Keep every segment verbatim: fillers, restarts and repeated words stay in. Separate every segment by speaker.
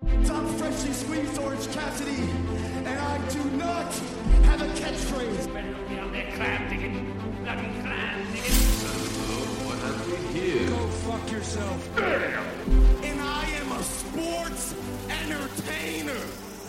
Speaker 1: I'm freshly squeezed Orange Cassidy, and I do not have a catchphrase.
Speaker 2: Better look down there, clam digging, bloody clam digging.
Speaker 3: So, what have we here?
Speaker 1: Go fuck yourself. And I am a sports entertainer.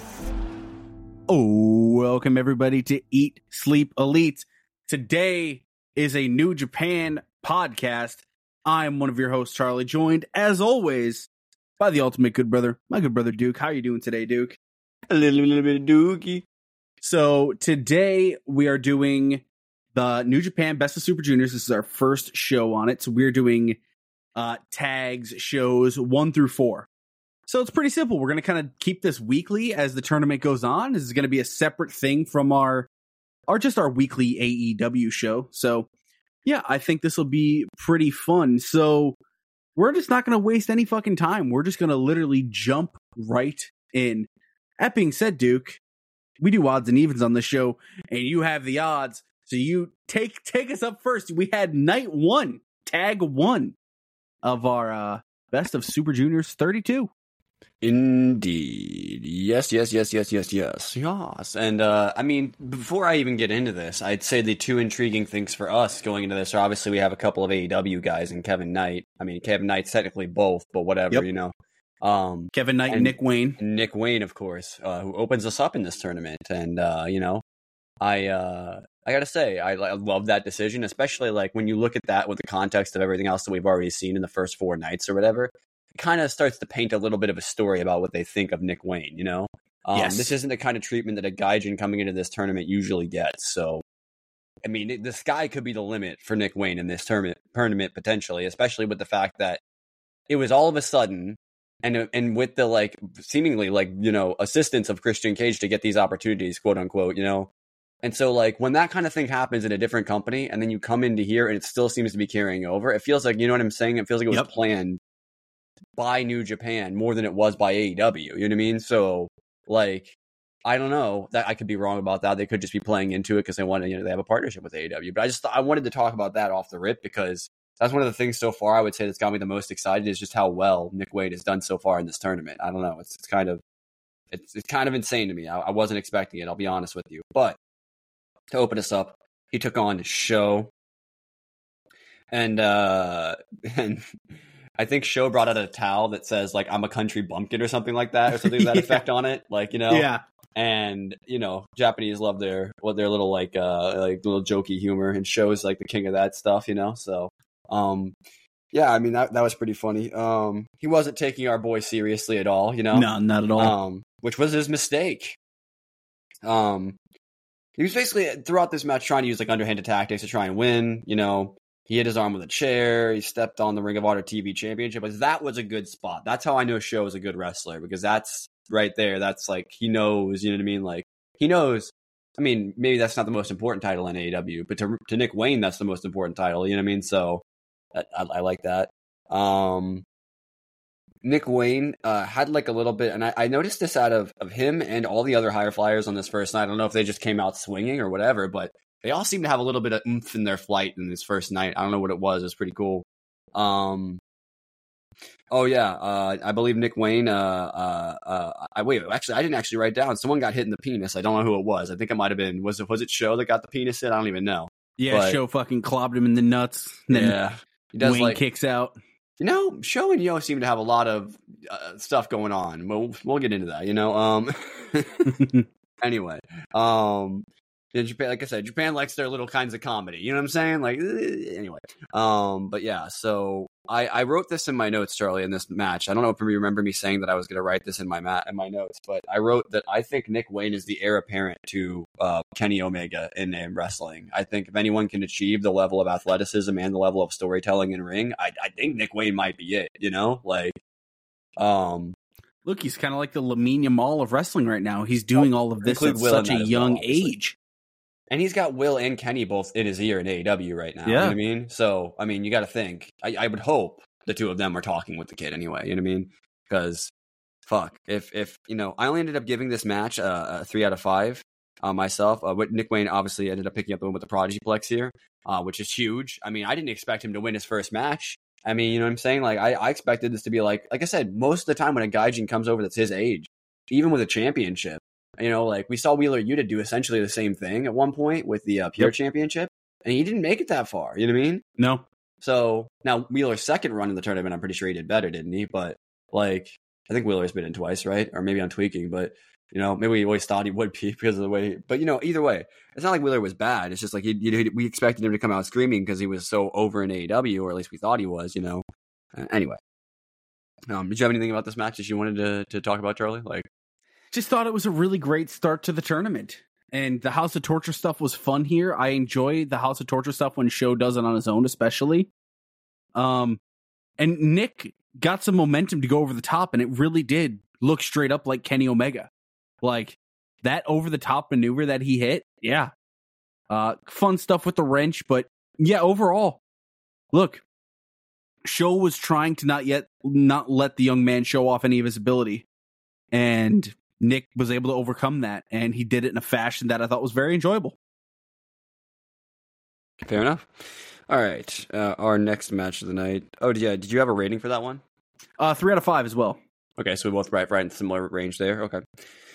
Speaker 4: Oh, welcome everybody to Eat, Sleep, Elite. Today is a New Japan podcast. I'm one of your hosts, Charlie, joined, as always, by the ultimate good brother, my good brother, Duke. How are you doing today, Duke?
Speaker 5: A little, little bit of Dookie.
Speaker 4: So today we are doing the New Japan Best of Super Juniors. This is our first show on it. So we're doing uh, tags, shows one through four. So it's pretty simple. We're going to kind of keep this weekly as the tournament goes on. This is going to be a separate thing from our, our just our weekly A E W show. So yeah, I think this will be pretty fun. So we're just not going to waste any fucking time. We're just going to literally jump right in. That being said, Duke, we do odds and evens on the show, and you have the odds. So you take take us up first. We had night one, tag one of our uh, Best of Super Juniors thirty-two.
Speaker 5: Indeed. Yes, yes, yes, yes, yes, yes, yes. And, uh, I mean, before I even get into this, I'd say the two intriguing things for us going into this are obviously we have a couple of A E W guys and Kevin Knight. I mean, Kevin Knight's technically both, but whatever,
Speaker 4: Yep.
Speaker 5: you know. Um,
Speaker 4: Kevin Knight and,
Speaker 5: and
Speaker 4: Nick Wayne.
Speaker 5: and Nick Wayne, of course, uh, who opens us up in this tournament. And, uh, you know, I, uh, I gotta say, I, I love that decision, especially like when you look at that with the context of everything else that we've already seen in the first four nights or whatever. It kind of starts to paint a little bit of a story about what they think of Nick Wayne, you know? Um,
Speaker 4: Yes.
Speaker 5: This isn't the kind of treatment that a Gaijin coming into this tournament usually gets. So, I mean, it, the sky could be the limit for Nick Wayne in this tournament, tournament potentially, especially with the fact that it was all of a sudden, and and with the, like, seemingly, like, you know, assistance of Christian Cage to get these opportunities, quote unquote, you know? And so, like, when that kind of thing happens in a different company, and then you come into here and it still seems to be carrying over, it feels like, you know what I'm saying? It feels like it was
Speaker 4: Yep.
Speaker 5: planned by New Japan more than it was by A E W. You know what I mean? So, like, I don't know. That I could be wrong about that. They could just be playing into it because they want to, you know, they have a partnership with A E W. But I just I wanted to talk about that off the rip because that's one of the things so far I would say that's got me the most excited is just how well Nick Wayne has done so far in this tournament. I don't know. It's it's kind of it's it's kind of insane to me. I, I wasn't expecting it. I'll be honest with you. But to open us up, he took on Show, and uh, and. I think Show brought out a towel that says, like, I'm a country bumpkin or something like that, or something to that
Speaker 4: Yeah.
Speaker 5: effect on it. Like, you know?
Speaker 4: Yeah.
Speaker 5: And, you know, Japanese love their, what their little, like, uh, like, little jokey humor, and Show's, like, the king of that stuff, you know? So, um, yeah, I mean, that that was pretty funny. Um, he wasn't taking our boy seriously at all, you know?
Speaker 4: No, not at all.
Speaker 5: Um, which was his mistake. Um, he was basically, throughout this match, trying to use, like, underhanded tactics to try and win, you know? He hit his arm with a chair. He stepped on the Ring of Honor T V Championship. But that was a good spot. That's how I know Show is a good wrestler, because that's right there. That's like, he knows, you know what I mean? Like, he knows. I mean, maybe that's not the most important title in A E W, but to to Nick Wayne, that's the most important title. You know what I mean? So I, I, I like that. Um, Nick Wayne uh, had like a little bit, and I, I noticed this out of, of him and all the other higher flyers on this first night. I don't know if they just came out swinging or whatever, but they all seem to have a little bit of oomph in their flight in this first night. I don't know what it was. It was pretty cool. Um, oh, yeah. Uh, I believe Nick Wayne. Uh, uh, uh, I wait. Actually, I didn't actually write down. Someone got hit in the penis. I don't know who it was. I think it might have been. Was it was it Show that got the penis hit? I don't even know.
Speaker 4: Yeah,
Speaker 5: but-
Speaker 4: Show fucking clobbed him in the nuts. And then
Speaker 5: Yeah, he does
Speaker 4: Wayne
Speaker 5: like.
Speaker 4: kicks out.
Speaker 5: You know, Show and Yo seem to have a lot of uh, stuff going on. We'll we'll get into that. You know. Um. anyway. Um. Yeah, Japan, like I said, Japan likes their little kinds of comedy. You know what I'm saying? Like, eh, anyway. Um, but yeah, so I, I wrote this in my notes, Charlie, in this match. I don't know if you remember me saying that I was going to write this in my mat in my notes, but I wrote that I think Nick Wayne is the heir apparent to uh, Kenny Omega in, in wrestling. I think if anyone can achieve the level of athleticism and the level of storytelling in ring, I, I think Nick Wayne might be it. You know, like, um.
Speaker 4: Look, he's kind of like the Lamine Yamal of wrestling right now. He's doing all of this
Speaker 5: Include
Speaker 4: at
Speaker 5: Will in
Speaker 4: such a
Speaker 5: that as
Speaker 4: young
Speaker 5: well, obviously.
Speaker 4: age.
Speaker 5: And he's got Will and Kenny both in his ear in A E W right now.
Speaker 4: Yeah.
Speaker 5: You know what I mean? So, I mean, you got to think. I, I would hope the two of them are talking with the kid anyway. You know what I mean? Because, fuck. If, if you know, I only ended up giving this match uh, a three out of five uh, myself. Uh, Nick Wayne obviously ended up picking up the win with the Prodigy Plex here, uh, which is huge. I mean, I didn't expect him to win his first match. I mean, you know what I'm saying? Like, I, I expected this to be like, like I said, most of the time when a Gaijin comes over that's his age, even with a championship, you know, like we saw Wheeler Yuta do essentially the same thing at one point with the uh, Pure yep. Championship, and he didn't make it that far. You know what I mean?
Speaker 4: No.
Speaker 5: So now Wheeler's second run in the tournament, I'm pretty sure he did better, didn't he? But like, I think Wheeler's been in twice, right? Or maybe I'm tweaking, but you know, maybe we always thought he would be because of the way. He, but you know, either way, it's not like Wheeler was bad. It's just like he, he, we expected him to come out screaming because he was so over in A E W, or at least we thought he was. You know. Uh, anyway, um, did you have anything about this match that you wanted to to talk about, Charlie? Like,
Speaker 4: just thought it was a really great start to the tournament, and the House of Torture stuff was fun here. I enjoy the House of Torture stuff when Sho does it on his own, especially. Um, and Nick got some momentum to go over the top, and it really did look straight up like Kenny Omega. Like, that over-the-top maneuver that he hit, yeah. Uh, fun stuff with the wrench, but yeah, overall, look, Sho was trying to not yet not let the young man show off any of his ability, and Nick was able to overcome that, and he did it in a fashion that I thought was very enjoyable.
Speaker 5: Fair enough. All right, uh, our next match of the night. Oh, yeah, did you have a rating for that one?
Speaker 4: Uh, three out of five as well.
Speaker 5: Okay, so we both right, right in similar range there. Okay.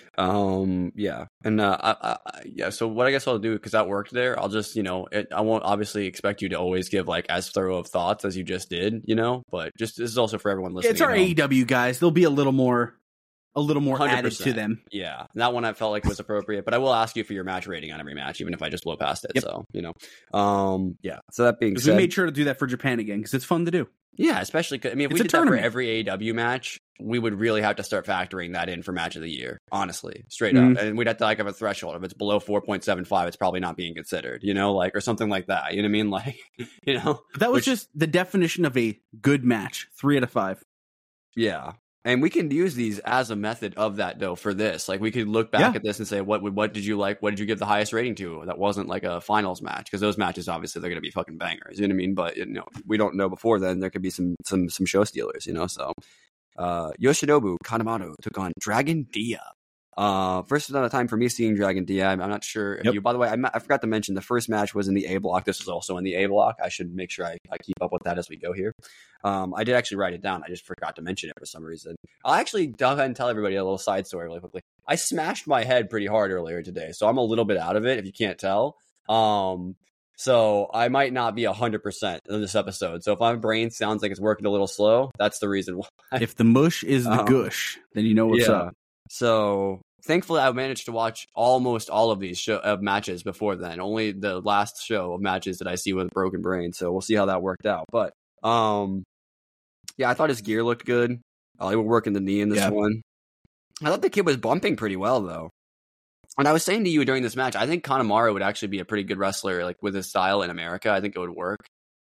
Speaker 5: Um, yeah. And, uh, I, I, yeah, so what I guess I'll do, because that worked there, I'll just, you know, it, I won't obviously expect you to always give, like, as thorough of thoughts as you just did, you know, but just, this is also for everyone listening.
Speaker 4: It's our A E W guys. There'll be a little more, a little more one hundred percent added to them.
Speaker 5: Yeah. That one I felt like was appropriate, but I will ask you for your match rating on every match, even if I just blow past it. Yep. So, you know, um, yeah. So that being said,
Speaker 4: we made sure to do that for Japan again, because it's fun to do.
Speaker 5: Yeah, especially, I mean, if
Speaker 4: it's
Speaker 5: we did that for every A E W match, we would really have to start factoring that in for match of the year, honestly, straight mm-hmm. up. And we'd have to like have a threshold. If it's below four point seven five, it's probably not being considered, you know, like, or something like that. You know what I mean? Like, you know,
Speaker 4: that was
Speaker 5: which,
Speaker 4: just the definition of a good match. Three out of five.
Speaker 5: Yeah. And we can use these as a method of that, though, for this. Like, we could look back yeah. at this and say, what would, what did you like? What did you give the highest rating to? That wasn't like a finals match, because those matches, obviously, they're going to be fucking bangers. You know what I mean? But, you know, we don't know before then. There could be some some some show stealers, you know? So, uh, Yoshinobu Kanemaru took on Dragon Dia. Uh, first time for me seeing Dragon Dia. I'm, I'm not sure if
Speaker 4: yep.
Speaker 5: you, by the way, I, I forgot to mention the first match was in the A block. This was also in the A block. I should make sure I, I keep up with that as we go here. Um, I did actually write it down. I just forgot to mention it for some reason. I'll actually go ahead and tell everybody a little side story really quickly. I smashed my head pretty hard earlier today, so I'm a little bit out of it if you can't tell. Um, so I might not be one hundred percent in this episode. So if my brain sounds like it's working a little slow, that's the reason why.
Speaker 4: If the mush is the um, gush, then you know what's
Speaker 5: yeah.
Speaker 4: up.
Speaker 5: So thankfully, I managed to watch almost all of these show, uh, matches before then. Only the last show of matches that I see with broken brain. So we'll see how that worked out. But um, yeah, I thought his gear looked good. Uh, they were working the knee in this yeah. one. I thought the kid was bumping pretty well, though. And I was saying to you during this match, I think Kanemaru would actually be a pretty good wrestler, like with his style in America. I think it would work.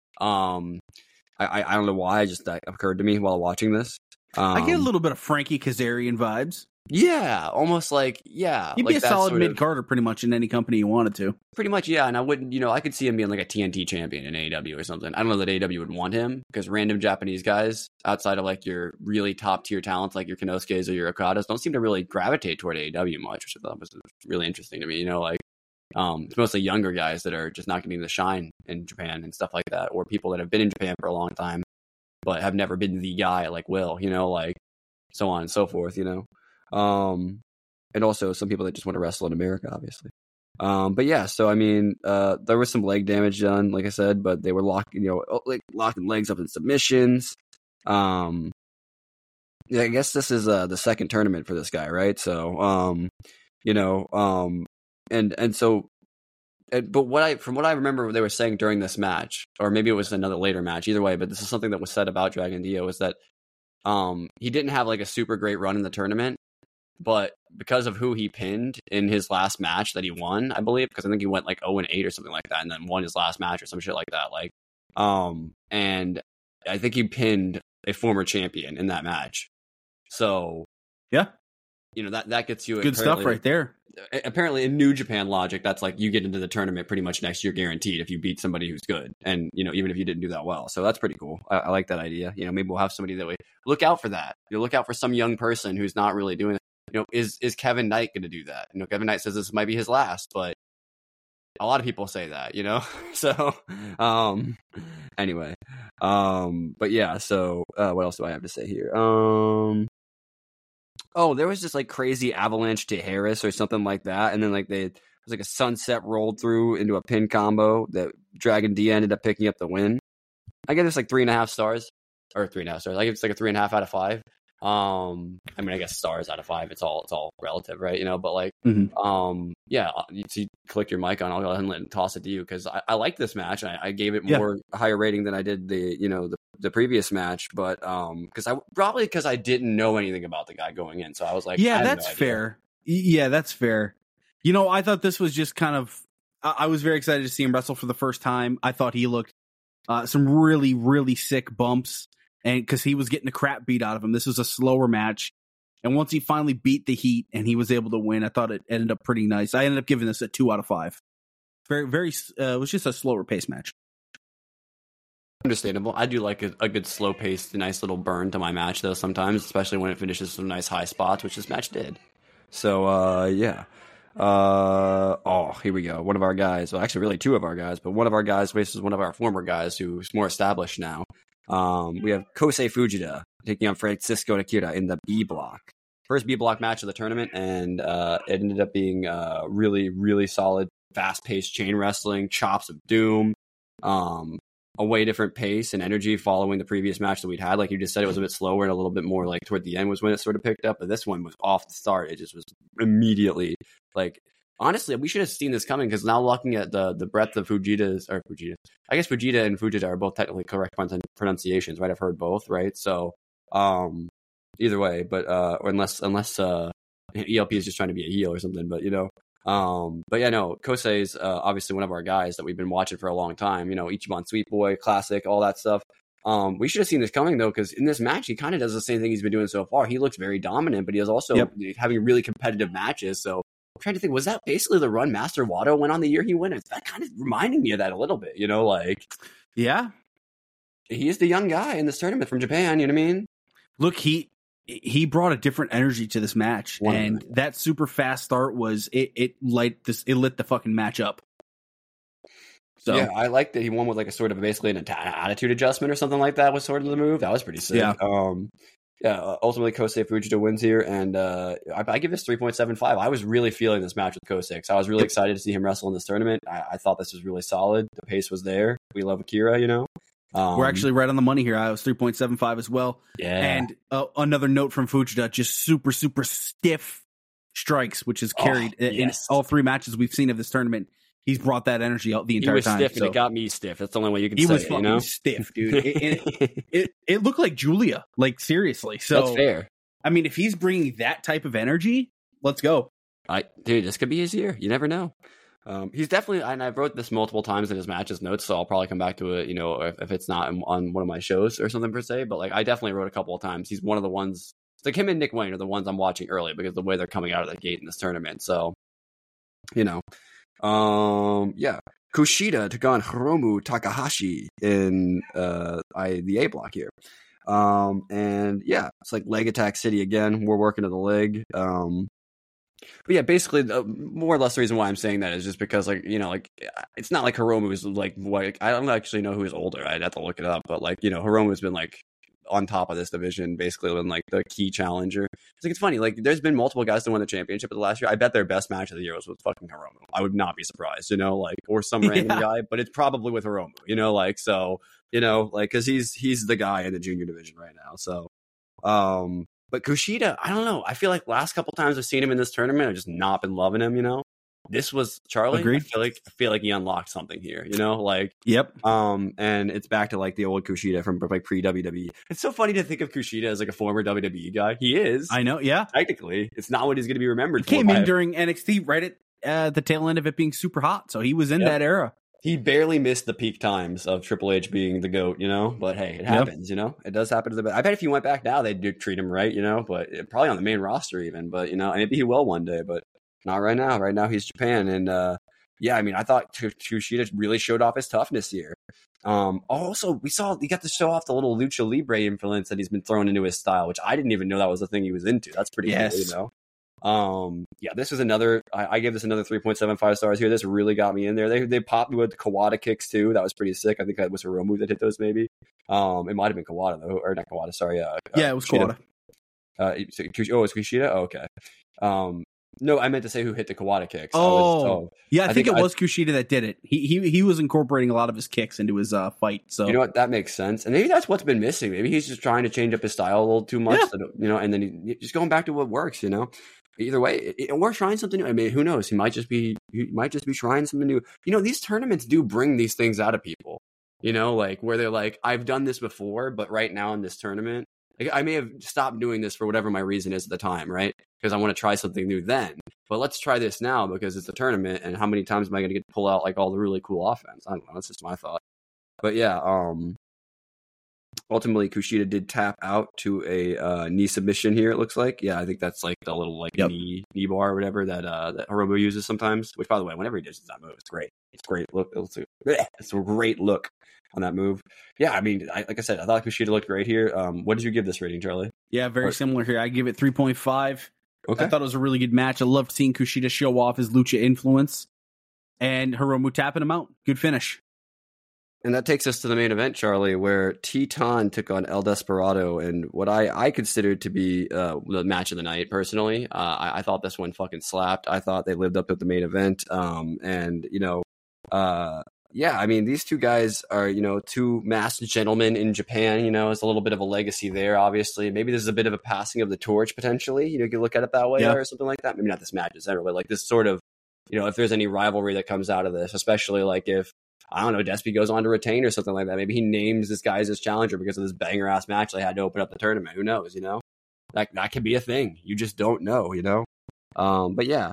Speaker 5: Um, I, I, I don't know why. It just that occurred to me while watching this. Um,
Speaker 4: I get a little bit of Frankie Kazarian vibes.
Speaker 5: Yeah, almost like, yeah.
Speaker 4: He'd
Speaker 5: like
Speaker 4: be a solid mid-carder pretty much in any company you wanted to.
Speaker 5: Pretty much, yeah. And I wouldn't, you know, I could see him being like a T N T champion in A E W or something. I don't know that A E W would want him, because random Japanese guys outside of like your really top-tier talents like your Konosuke's or your Okadas don't seem to really gravitate toward A E W much, which I thought was really interesting to me. You know, like, um, it's mostly younger guys that are just not getting the shine in Japan and stuff like that, or people that have been in Japan for a long time but have never been the guy like Will, you know, like so on and so forth, you know. Um, and also some people that just want to wrestle in America, obviously. Um, but yeah, so I mean, uh, there was some leg damage done, like I said, but they were locking, you know, like locking legs up in submissions. Um, yeah, I guess this is uh the second tournament for this guy, right? So, um, you know, um, and and so, and, but what I from what I remember they were saying during this match, or maybe it was another later match, either way. But this is something that was said about Dragon Dia, was that um he didn't have like a super great run in the tournament. But because of who he pinned in his last match that he won, I believe, because I think he went like oh and eight or something like that, and then won his last match or some shit like that. Like, um, and I think he pinned a former champion in that match. So,
Speaker 4: yeah,
Speaker 5: you know, that, that gets you
Speaker 4: good stuff right there.
Speaker 5: Apparently, in New Japan logic, that's like you get into the tournament pretty much next year guaranteed if you beat somebody who's good, and you know, even if you didn't do that well. So that's pretty cool. I, I like that idea. You know, maybe we'll have somebody that way. Look out for that. You know, look out for some young person who's not really doing it. You know, is is Kevin Knight going to do that? You know, Kevin Knight says this might be his last, but a lot of people say that, you know. So, um, anyway, um, but yeah. So, uh, what else do I have to say here? Um, oh, there was just like crazy avalanche to Harris or something like that, and then like they it was like a sunset rolled through into a pin combo that Dragon D ended up picking up the win. I give this like three and a half stars, or three and a half stars. I give it's like a three and a half out of five. Um, I mean, I guess stars out of five. It's all it's all relative, right? You know, but like,
Speaker 4: Mhm.
Speaker 5: um, yeah. You, you click your mic on. I'll go ahead and let, toss it to you because I, I like this match. I, I gave it
Speaker 4: Yeah.
Speaker 5: more higher rating than I did the you know the, the previous match, but um, because I probably because I didn't know anything about the guy going in, so I was like, I
Speaker 4: yeah,
Speaker 5: have
Speaker 4: that's
Speaker 5: no idea.
Speaker 4: fair. Y- Yeah, that's fair. You know, I thought this was just kind of. I, I was very excited to see him wrestle for the first time. I thought he looked uh, some really, really sick bumps, and because he was getting the crap beat out of him. This was a slower match, and once he finally beat the heat and he was able to win, I thought it ended up pretty nice. I ended up giving this a two out of five. Very, very. Uh, it was just a slower pace match.
Speaker 5: Understandable. I do like a, a good slow paced, nice little burn to my match though. Sometimes, especially when it finishes some nice high spots, which this match did. So, uh, yeah. Uh, oh, here we go. One of our guys, well, actually, really two of our guys, but one of our guys faces one of our former guys who's more established now. Um, we have Kosei Fujita taking on Francisco Takira in the B block. First B block match of the tournament, and uh, it ended up being uh, really, really solid, fast paced chain wrestling, chops of doom. Um, a way different pace and energy following the previous match that we'd had. Like you just said, it was a bit slower and a little bit more like toward the end was when it sort of picked up. But this one was off the start. It just was immediately like, honestly, we should have seen this coming because now looking at the the breadth of Fujita's or Fujita, I guess Fujita and Fujita are both technically correct pronunciations, right? I've heard both, right? So um, either way, but uh, or unless unless uh, E L P is just trying to be a heel or something, but you know. Um, but yeah, no, Kosei's uh, obviously one of our guys that we've been watching for a long time. You know, Ichiban Sweet Boy, classic, all that stuff. Um, we should have seen this coming though, because in this match he kind of does the same thing he's been doing so far. He looks very dominant, but he is also
Speaker 4: Yep.
Speaker 5: having really competitive matches. So I'm trying to think, was that basically the run Master Wato went on the year he went? It's that kind of reminding me of that a little bit. You know, like
Speaker 4: Yeah.
Speaker 5: he is the young guy in this tournament from Japan. You know what I mean?
Speaker 4: Look, he he brought a different energy to this match,
Speaker 5: one
Speaker 4: and that super fast start was it. It light this. It lit the fucking match up. So
Speaker 5: yeah, I like that he won with like a sort of basically an att- attitude adjustment or something like that was sort of the move. That was pretty sick.
Speaker 4: Yeah.
Speaker 5: Um, yeah. Ultimately, Kosei Fujita wins here, and uh, I, I give this three point seven five. I was really feeling this match with Kosei. So I was really excited to see him wrestle in this tournament. I, I thought this was really solid. The pace was there. We love Akira, you know. Um,
Speaker 4: we're actually right on the money here. I was three point seven five as well.
Speaker 5: yeah.
Speaker 4: And uh, another note from Fujita: just super super stiff strikes, which is carried
Speaker 5: Oh,
Speaker 4: in
Speaker 5: yes.
Speaker 4: all three matches we've seen of this tournament. He's brought that energy out the
Speaker 5: he
Speaker 4: entire
Speaker 5: was
Speaker 4: time.
Speaker 5: stiff,
Speaker 4: so.
Speaker 5: and it got me stiff. That's the only way you can
Speaker 4: He
Speaker 5: say
Speaker 4: was
Speaker 5: it.
Speaker 4: fucking
Speaker 5: You know,
Speaker 4: stiff, dude. It, it, it, it looked like Julia, like seriously. So
Speaker 5: that's fair.
Speaker 4: I mean, if he's bringing that type of energy, let's go.
Speaker 5: I dude, this could be his year. You never know. Um, he's definitely, and I've wrote this multiple times in his matches notes, so I'll probably come back to it, you know, if, if it's not in, on one of my shows or something per se. But like, I definitely wrote a couple of times. He's one of the ones, like him and Nick Wayne are the ones I'm watching early because of the way they're coming out of the gate in this tournament. So, you know, um, yeah, Kushida took on Hiromu Takahashi in uh, I the A block here. Um, and yeah, it's like leg attack city again. We're working to the leg. Um, But yeah, basically, uh, more or less the reason why I'm saying that is just because, like, you know, like, it's not like Hiromu is, like, what, I don't actually know who is older. I'd have to look it up. But, like, you know, Hiromu's been, like, on top of this division, basically, been, like, the key challenger. It's like, it's funny. Like, there's been multiple guys that won the championship of the last year. I bet their best match of the year was with fucking Hiromu. I would not be surprised, you know, like, or some random
Speaker 4: Yeah.
Speaker 5: guy, but it's probably with Hiromu, you know, like, so, you know, like, because he's, he's the guy in the junior division right now. So, um, but Kushida, I don't know. I feel like last couple times I've seen him in this tournament, I've just not been loving him, you know? This was Charlie.
Speaker 4: Agreed.
Speaker 5: I feel like I feel like he unlocked something here, you know? Like,
Speaker 4: Yep.
Speaker 5: um, and it's back to like the old Kushida from like pre W W E. It's so funny to think of Kushida as like a former W W E guy. He is.
Speaker 4: I know. Yeah.
Speaker 5: Technically. It's not what he's gonna be remembered
Speaker 4: He
Speaker 5: for.
Speaker 4: came
Speaker 5: by-
Speaker 4: in during N X T right at uh, the tail end of it being super hot. So he was in
Speaker 5: Yep.
Speaker 4: that era.
Speaker 5: He barely missed the peak times of Triple H being the GOAT, you know? But hey, it happens, you know? It does happen to the best. I bet if he went back now, they'd do- treat him right, you know? But it, probably on the main roster even. But, you know, maybe he will one day, but not right now. Right now, he's Japan. And, uh, yeah, I mean, I thought Kushida really showed off his toughness here. Um, also, we saw, he got to show off the little Lucha Libre influence that he's been thrown into his style, which I didn't even know that was the thing he was into. That's pretty
Speaker 4: Yes.
Speaker 5: cool, you know? Um, yeah, this is another. I, I gave this another three point seven five stars here. This really got me in there. They they popped me with the Kawada kicks too. That was pretty sick. I think that was Hiromu that hit those. Maybe. Um, it might have been Kawada though, or not Kawada. Sorry. Uh,
Speaker 4: Yeah,
Speaker 5: uh,
Speaker 4: it was
Speaker 5: Kushida.
Speaker 4: Kawada.
Speaker 5: Uh, so, oh, it's Kushida. Oh, okay. Um, no, I meant to say who hit the Kawada kicks.
Speaker 4: Oh,
Speaker 5: I was, oh.
Speaker 4: yeah, I,
Speaker 5: I
Speaker 4: think,
Speaker 5: think
Speaker 4: it
Speaker 5: I-
Speaker 4: was Kushida that did it. He he he was incorporating a lot of his kicks into his uh, fight. So
Speaker 5: You know what? That makes sense, and maybe that's what's been missing. Maybe he's just trying to change up his style a little too much,
Speaker 4: Yeah.
Speaker 5: so that- you know, and then he, just going back to what works. You know, either way, it, it- or trying something new. I mean, who knows? He might just be he might just be trying something new. You know, these tournaments do bring these things out of people. You know, like where they're like, I've done this before, but right now in this tournament, like, I may have stopped doing this for whatever my reason is at the time, right? Because I want to try something new then. But let's try this now because it's a tournament, and how many times am I going to get to pull out like all the really cool offense? I don't know. That's just my thought. But yeah, um, ultimately Kushida did tap out to a uh, knee submission here. It looks like, yeah, I think that's like the little like
Speaker 4: Yep.
Speaker 5: knee knee bar or whatever that uh, that Hiromu uses sometimes. Which, by the way, whenever he does that move, it's great. It's great look. It's a, it's a great look on that move. Yeah, I mean, I, like I said, I thought Kushida looked great here. Um, what did you give this rating, Charlie?
Speaker 4: yeah, very
Speaker 5: Or-
Speaker 4: similar here. I give it three point five.
Speaker 5: Okay.
Speaker 4: I thought it was a really good match. I loved seeing Kushida show off his lucha influence, and Hiromu tapping him out. Good finish.
Speaker 5: And that takes us to the main event, Charlie, where Titan took on El Desperado, and what I, I considered to be uh, the match of the night, personally. Uh, I, I thought this one fucking slapped. I thought they lived up to the main event. Um, and, you know, uh, yeah, I mean, these two guys are, you know, two masked gentlemen in Japan. You know, it's a little bit of a legacy there, obviously. Maybe this is a bit of a passing of the torch, potentially. You know, you can look at it that way
Speaker 4: Yeah.
Speaker 5: or something like that. Maybe not this match, etc., but like this sort of, you know, if there's any rivalry that comes out of this, especially like if, I don't know, Despy goes on to retain or something like that. Maybe he names this guy as his challenger because of this banger ass match they had to open up the tournament. Who knows, you know? That that could be a thing. You just don't know, you know? Um, but yeah.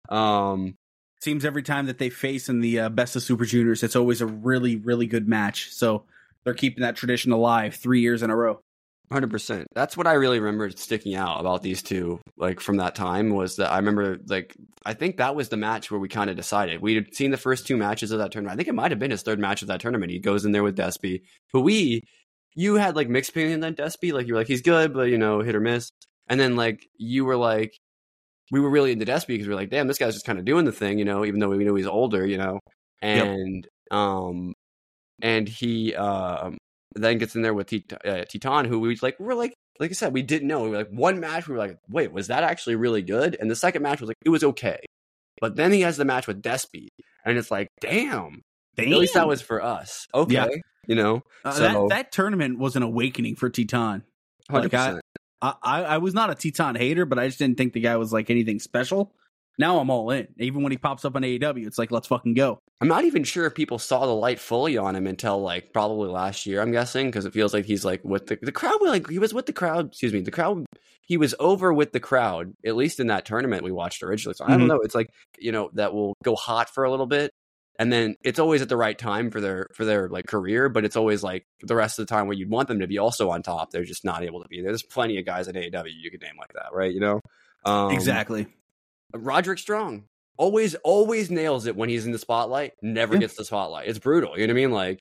Speaker 5: Um,
Speaker 4: Seems every time that they face in the uh, Best of Super Juniors, it's always a really, really good match. So they're keeping that tradition alive three years in a row.
Speaker 5: one hundred percent. That's what I really remember sticking out about these two, like from that time, was that I remember, like, I think that was the match where we kind of decided. We had seen the first two matches of that tournament. I think it might have been his third match of that tournament. He goes in there with Despy. But we, you had like mixed opinions on Despy. Like, you were like, he's good, but, you know, hit or miss. And then, like, you were like, we were really into Despy because we were like, damn, this guy's just kind of doing the thing, you know, even though we know he's older, you know. And, um, and he, um, then gets in there with Tit- uh, Titan, who we like, we're like, like I said, we didn't know. We were like, one match, we were like, wait, was that actually really good? And the second match was like, it was okay. But then he has the match with Despy, and it's like, damn.
Speaker 4: Damn.
Speaker 5: At least that was for us. Okay.
Speaker 4: Yeah.
Speaker 5: You know?
Speaker 4: Uh,
Speaker 5: so,
Speaker 4: that, that tournament was an awakening for Titan.
Speaker 5: one hundred percent.
Speaker 4: I, I, I was not a Titan hater, but I just didn't think the guy was like anything special. Now I'm all in. Even when he pops up on A E W, it's like, let's fucking go.
Speaker 5: I'm not even sure if people saw the light fully on him until like probably last year, I'm guessing, because it feels like he's like with the, the crowd. Like he was with the crowd, excuse me, the crowd. He was over with the crowd, at least in that tournament we watched originally. So I don't
Speaker 4: Mhm.
Speaker 5: know. It's like, you know, that will go hot for a little bit. And then it's always at the right time for their for their like career, but it's always like the rest of the time where you'd want them to be also on top. They're just not able to be there. There's plenty of guys at A E W you could name like that, right? You know, um,
Speaker 4: Exactly.
Speaker 5: Roderick Strong always always nails it when he's in the spotlight. Never
Speaker 4: Yeah.
Speaker 5: gets the spotlight. It's brutal. You know what I mean? Like,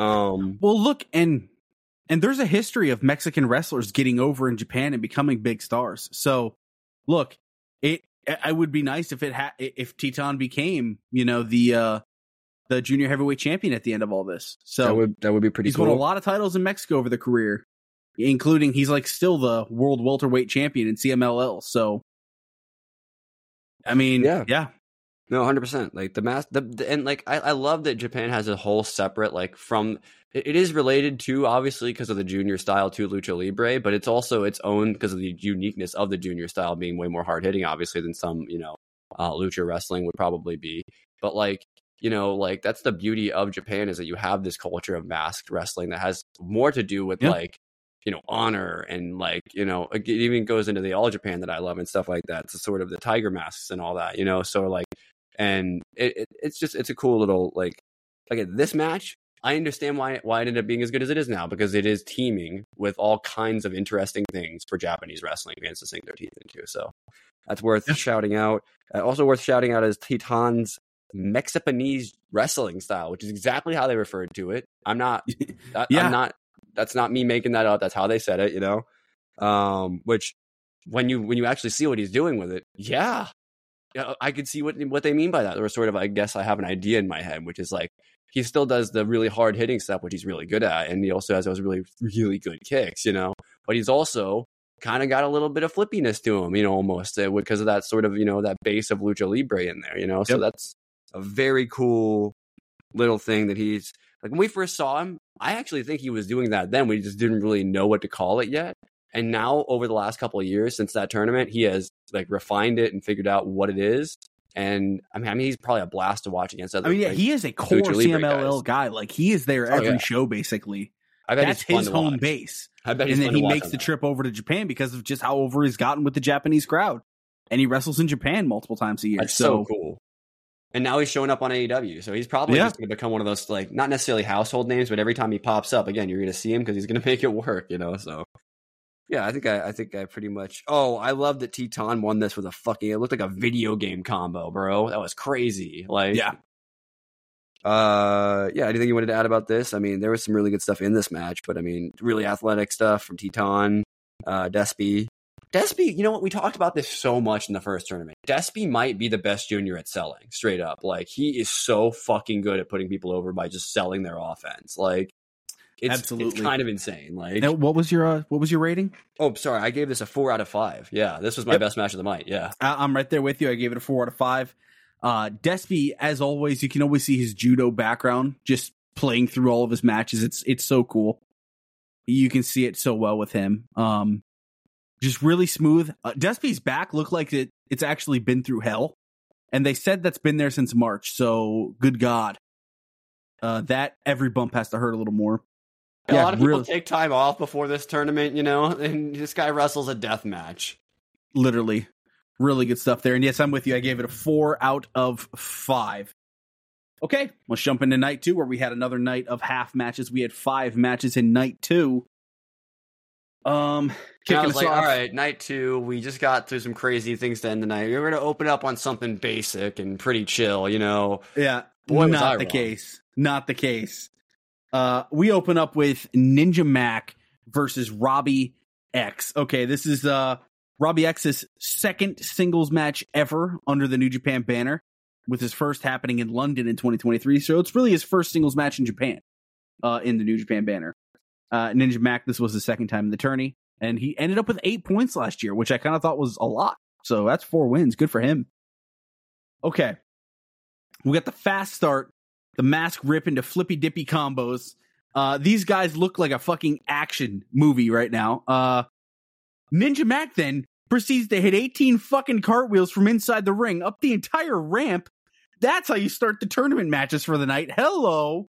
Speaker 5: um,
Speaker 4: Well, look, and and there's a history of Mexican wrestlers getting over in Japan and becoming big stars. So, look, it I would be nice if it ha- if Titan became, you know, the uh, the junior heavyweight champion at the end of all this. So
Speaker 5: that would that would be pretty
Speaker 4: he's
Speaker 5: cool.
Speaker 4: won a lot of titles in Mexico over the career, including he's like still the world welterweight champion in C M L L. So, I mean,
Speaker 5: Yeah.
Speaker 4: yeah,
Speaker 5: No, one hundred percent. Like the mass, the, the and like I, I love that Japan has a whole separate like from. It, it is related to obviously because of the junior style to Lucha Libre, but it's also its own because of the uniqueness of the junior style being way more hard hitting, obviously, than some you know uh, Lucha wrestling would probably be. But like you know, like that's the beauty of Japan is that you have this culture of masked wrestling that has more to do with
Speaker 4: Yeah.
Speaker 5: like. You know, honor and like, you know, it even goes into the All Japan that I love and stuff like that. It's sort of the tiger masks and all that, you know. So like, and it, it it's just it's a cool little like, again, this match. I understand why why it ended up being as good as it is now because it is teaming with all kinds of interesting things for Japanese wrestling fans to sink their teeth into. So that's worth
Speaker 4: Yeah.
Speaker 5: shouting out. Uh, also worth shouting out is Titan's Mexipanese wrestling style, which is exactly how they referred to it. I'm not. I,
Speaker 4: Yeah.
Speaker 5: I'm not. That's not me making that up. That's how they said it, you know. Um, which when you when you actually see what he's doing with it, yeah, yeah, I could see what what they mean by that. Or sort of, I guess I have an idea in my head, which is like he still does the really hard hitting stuff, which he's really good at, and he also has those really really good kicks, you know. But he's also kind of got a little bit of flippiness to him, you know, almost uh, because of that sort of, you know, that base of lucha libre in there, you know. So
Speaker 4: yep.
Speaker 5: that's a very cool little thing that he's like. When we first saw him, I actually think he was doing that then. We just didn't really know what to call it yet. And now, over the last couple of years since that tournament, he has like refined it and figured out what it is. And I mean, I mean, he's probably a blast to watch against other.
Speaker 4: I mean, yeah,
Speaker 5: like,
Speaker 4: he is a core C M L L
Speaker 5: guys.
Speaker 4: guy. Like he is there every
Speaker 5: oh, yeah.
Speaker 4: show, basically.
Speaker 5: I bet
Speaker 4: That's
Speaker 5: he's
Speaker 4: his
Speaker 5: fun to
Speaker 4: home
Speaker 5: watch.
Speaker 4: base.
Speaker 5: I bet
Speaker 4: and
Speaker 5: he's
Speaker 4: then
Speaker 5: fun
Speaker 4: he
Speaker 5: to watch
Speaker 4: makes
Speaker 5: on
Speaker 4: the
Speaker 5: that.
Speaker 4: trip over to Japan because of just how over he's gotten with the Japanese crowd. And he wrestles in Japan multiple times a year.
Speaker 5: That's
Speaker 4: so,
Speaker 5: so cool. And now he's showing up on A E W. So he's probably
Speaker 4: Yeah.
Speaker 5: just going to become one of those, like, not necessarily household names, but every time he pops up, again, you're going to see him because he's going to make it work, you know? So, yeah, I think I, I think I pretty much. Oh, I love that Teton won this with a fucking. It looked like a video game combo, bro. That was crazy. Like,
Speaker 4: yeah.
Speaker 5: Uh, yeah. Anything you wanted to add about this? I mean, there was some really good stuff in this match, but I mean, really athletic stuff from Teton, uh, Despy. Despy, you know what? We talked about this so much in the first tournament. Despy might be the best junior at selling, straight up. Like, he is so fucking good at putting people over by just selling their offense. Like, it's,
Speaker 4: Absolutely.
Speaker 5: it's kind of insane. Like,
Speaker 4: Now, what was your uh, what was your rating?
Speaker 5: oh, sorry, I gave this a four out of five. Yeah, this was my
Speaker 4: Yep.
Speaker 5: best match of the night. Yeah,
Speaker 4: I- I'm right there with you. I gave it a four out of five. Uh, Despy, as always, you can always see his judo background just playing through all of his matches. It's it's so cool. You can see it so well with him. Um, just really smooth. Uh, Despy's back looked like it. It's actually been through hell, and they said that's been there since March. So good God, uh, that every bump has to hurt a little more.
Speaker 5: a
Speaker 4: Yeah,
Speaker 5: lot of people
Speaker 4: really.
Speaker 5: take time off before this tournament, you know, and this guy wrestles a death match.
Speaker 4: Literally, really good stuff there. And yes, I'm with you. I gave it a four out of five. Okay, let's jump into night two, where we had another night of half matches. We had five matches in night two. Um,
Speaker 5: And
Speaker 4: kicking
Speaker 5: I was
Speaker 4: us
Speaker 5: like,
Speaker 4: off.
Speaker 5: all right, night two, we just got through some crazy things to end the night. We're going to open up on something basic and pretty chill, you know.
Speaker 4: Yeah,
Speaker 5: Boy, was I
Speaker 4: not the
Speaker 5: wrong.
Speaker 4: case. Not the case. Uh, we open up with Ninja Mac versus Robbie X. Okay, this is uh Robbie X's second singles match ever under the New Japan banner, with his first happening in London in twenty twenty-three. So it's really his first singles match in Japan, uh, in the New Japan banner. Uh, Ninja Mac, this was the second time in the tourney, and he ended up with eight points last year, which I kind of thought was a lot. So that's four wins. Good for him. Okay. We got the fast start, the mask rip into flippy dippy combos. Uh, these guys look like a fucking action movie right now. Uh, Ninja Mac then proceeds to hit eighteen fucking cartwheels from inside the ring up the entire ramp. That's how you start the tournament matches for the night. Hello.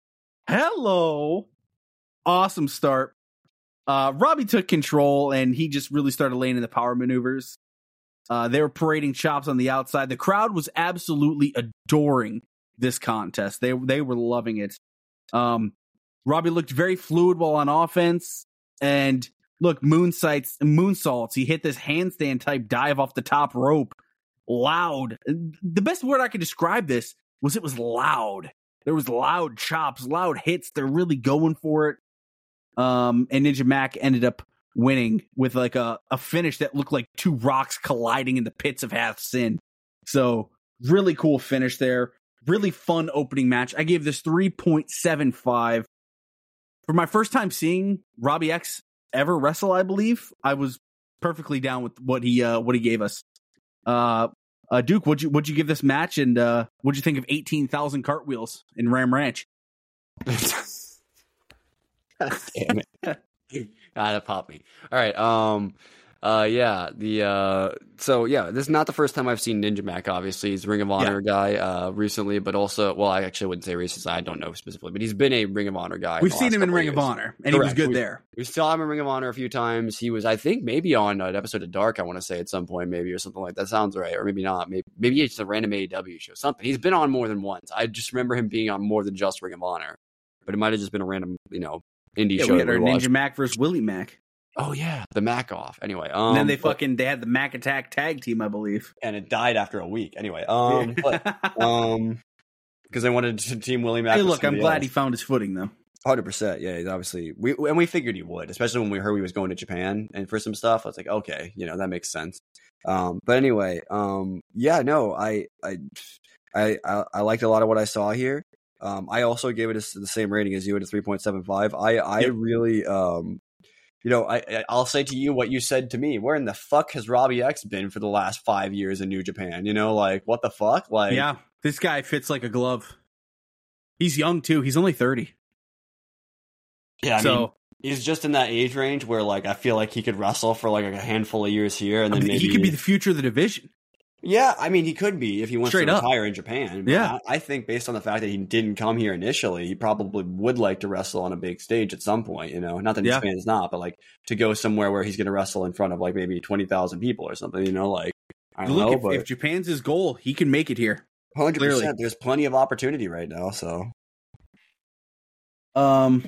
Speaker 4: Hello. Awesome start. Uh, Robbie took control and he just really started laying in the power maneuvers. Uh, they were parading chops on the outside. The crowd was absolutely adoring this contest. They they were loving it. Um, Robbie looked very fluid while on offense. And look, moonsights, moonsaults. He hit this handstand type dive off the top rope. Loud. The best word I could describe this was it was loud. There was loud chops, loud hits. They're really going for it. Um, and Ninja Mac ended up winning with like a, a finish that looked like two rocks colliding in the pits of Half Sin. So really cool finish there. Really fun opening match. I gave this three point seven five. For my first time seeing Robbie X ever wrestle, I believe, I was perfectly down with what he uh, what he gave us. Uh, uh, Duke, what'd you what'd you give this match, and uh, what'd you think of eighteen thousand cartwheels in Ram Ranch?
Speaker 5: Damn it. Gotta pop me. All right. Um, uh, yeah, the, uh, so yeah, this is not the first time I've seen Ninja Mac, obviously. He's a Ring of Honor guy, uh, recently, but also, well, I actually wouldn't say recently, I don't know specifically, but he's been a Ring of Honor guy.
Speaker 4: We've
Speaker 5: the
Speaker 4: seen
Speaker 5: last
Speaker 4: him in
Speaker 5: couple
Speaker 4: Ring of
Speaker 5: years.
Speaker 4: Honor, and he was
Speaker 5: Correct.
Speaker 4: good
Speaker 5: we,
Speaker 4: there.
Speaker 5: We saw him in Ring of Honor a few times. He was, I think, maybe on an episode of Dark, I want to say at some point, maybe, or something like that. Sounds right. Or maybe not. Maybe, maybe it's a random A E W show, something. He's been on more than once. I just remember him being on more than just Ring of Honor, but it might have just been a random, you know, indie
Speaker 4: Yeah,
Speaker 5: show.
Speaker 4: we had
Speaker 5: that
Speaker 4: our
Speaker 5: we
Speaker 4: Ninja
Speaker 5: watched.
Speaker 4: Mac versus Willie Mac.
Speaker 5: Oh yeah, the Mac off. Anyway, um,
Speaker 4: And then they
Speaker 5: but-
Speaker 4: fucking they had the Mac Attack tag team, I believe.
Speaker 5: and it died after a week. Anyway, um, but, um, because they wanted to team Willie Mac.
Speaker 4: Hey,
Speaker 5: with
Speaker 4: look, I'm
Speaker 5: somebody
Speaker 4: glad
Speaker 5: else.
Speaker 4: he found his footing, though.
Speaker 5: one hundred percent. Yeah, he's obviously we and we figured he would, especially when we heard he was going to Japan and for some stuff. I was like, okay, you know, that makes sense. Um, but anyway, um, yeah, no, I, I, I, I, I liked a lot of what I saw here. Um, I also gave it a, the same rating as you at a three point seven five. I, I yep. really, um, you know, I, I'll say to you what you said to me. Where in the fuck has Robbie X been for the last five years in New Japan? You know, like what the fuck? Like,
Speaker 4: yeah, this guy fits like a glove. He's young too. He's only thirty.
Speaker 5: Yeah, I
Speaker 4: so,
Speaker 5: mean, he's just in that age range where, like, I feel like he could wrestle for like a handful of years here, and then
Speaker 4: I mean,
Speaker 5: maybe
Speaker 4: he could be the future of the division.
Speaker 5: Yeah, I mean, he could be if he wants
Speaker 4: Straight
Speaker 5: to
Speaker 4: up.
Speaker 5: retire in Japan. But
Speaker 4: Yeah,
Speaker 5: I, I think based on the fact that he didn't come here initially, he probably would like to wrestle on a big stage at some point. You know, not that
Speaker 4: yeah.
Speaker 5: Japan is not, but like to go somewhere where he's going to wrestle in front of like maybe twenty thousand people or something. You know, like I don't
Speaker 4: Look,
Speaker 5: know,
Speaker 4: if,
Speaker 5: but
Speaker 4: if Japan's his goal, he can make it here.
Speaker 5: hundred
Speaker 4: Clearly.
Speaker 5: percent. There's plenty of opportunity right now. So,
Speaker 4: um,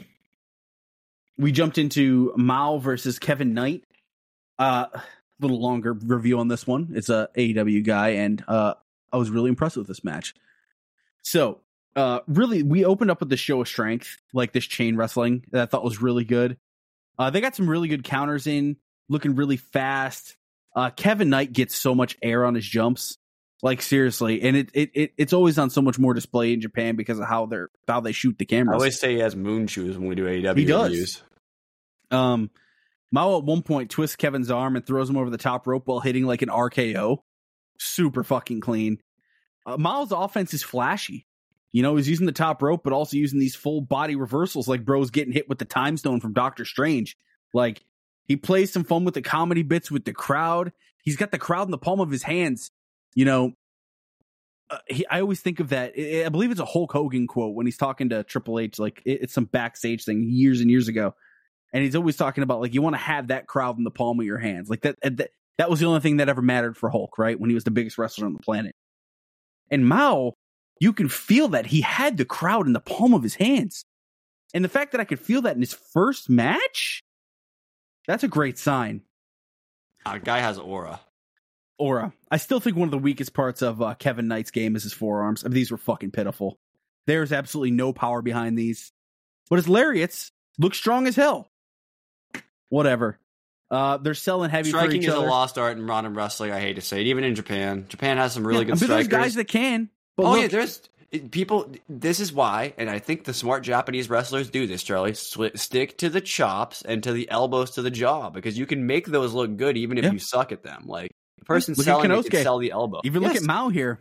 Speaker 4: we jumped into Mao versus Kevin Knight. Uh, a little longer review on this one. It's a A E W guy, and uh, I was really impressed with this match. So, uh, really, we opened up with the show of strength, like this chain wrestling that I thought was really good. Uh, they got some really good counters in, looking really fast. Uh, Kevin Knight gets so much air on his jumps, like seriously, and it, it it it's always on so much more display in Japan because of how they're how they shoot the cameras.
Speaker 5: I always say he has moon shoes when we do A E W
Speaker 4: He does.
Speaker 5: reviews.
Speaker 4: Um, Mao at one point twists Kevin's arm and throws him over the top rope while hitting like an R K O. Super fucking clean. Uh, Mao's offense is flashy. You know, he's using the top rope, but also using these full body reversals like bro's getting hit with the time stone from Doctor Strange. Like, he plays some fun with the comedy bits with the crowd. He's got the crowd in the palm of his hands. You know, uh, he, I always think of that. I, I believe it's a Hulk Hogan quote when he's talking to Triple H. Like, it, it's some backstage thing years and years ago. And he's always talking about, like, you want to have that crowd in the palm of your hands. Like, that, that that was the only thing that ever mattered for Hulk, right? When he was the biggest wrestler on the planet. And Mao, you can feel that he had the crowd in the palm of his hands. And the fact that I could feel that in his first match, that's a great sign.
Speaker 5: A guy has aura.
Speaker 4: Aura. I still think one of the weakest parts of uh, Kevin Knight's game is his forearms. I mean, these were fucking pitiful. There's absolutely no power behind these. But his lariats look strong as hell. Whatever. Uh, they're selling heavy
Speaker 5: Striking
Speaker 4: for each
Speaker 5: is
Speaker 4: other.
Speaker 5: a lost art in modern wrestling. I hate to say it. Even in Japan, Japan has some really
Speaker 4: yeah,
Speaker 5: good
Speaker 4: but
Speaker 5: strikers.
Speaker 4: there's guys that can. But
Speaker 5: oh
Speaker 4: look,
Speaker 5: yeah, there's people. This is why, and I think the smart Japanese wrestlers do this, Charlie. Sw- stick to the chops and to the elbows to the jaw because you can make those look good even if
Speaker 4: yeah.
Speaker 5: you suck at them. Like the person
Speaker 4: look
Speaker 5: selling
Speaker 4: at
Speaker 5: it can
Speaker 4: Konosuke.
Speaker 5: sell the elbow.
Speaker 4: Even
Speaker 5: yes.
Speaker 4: look at Mao here.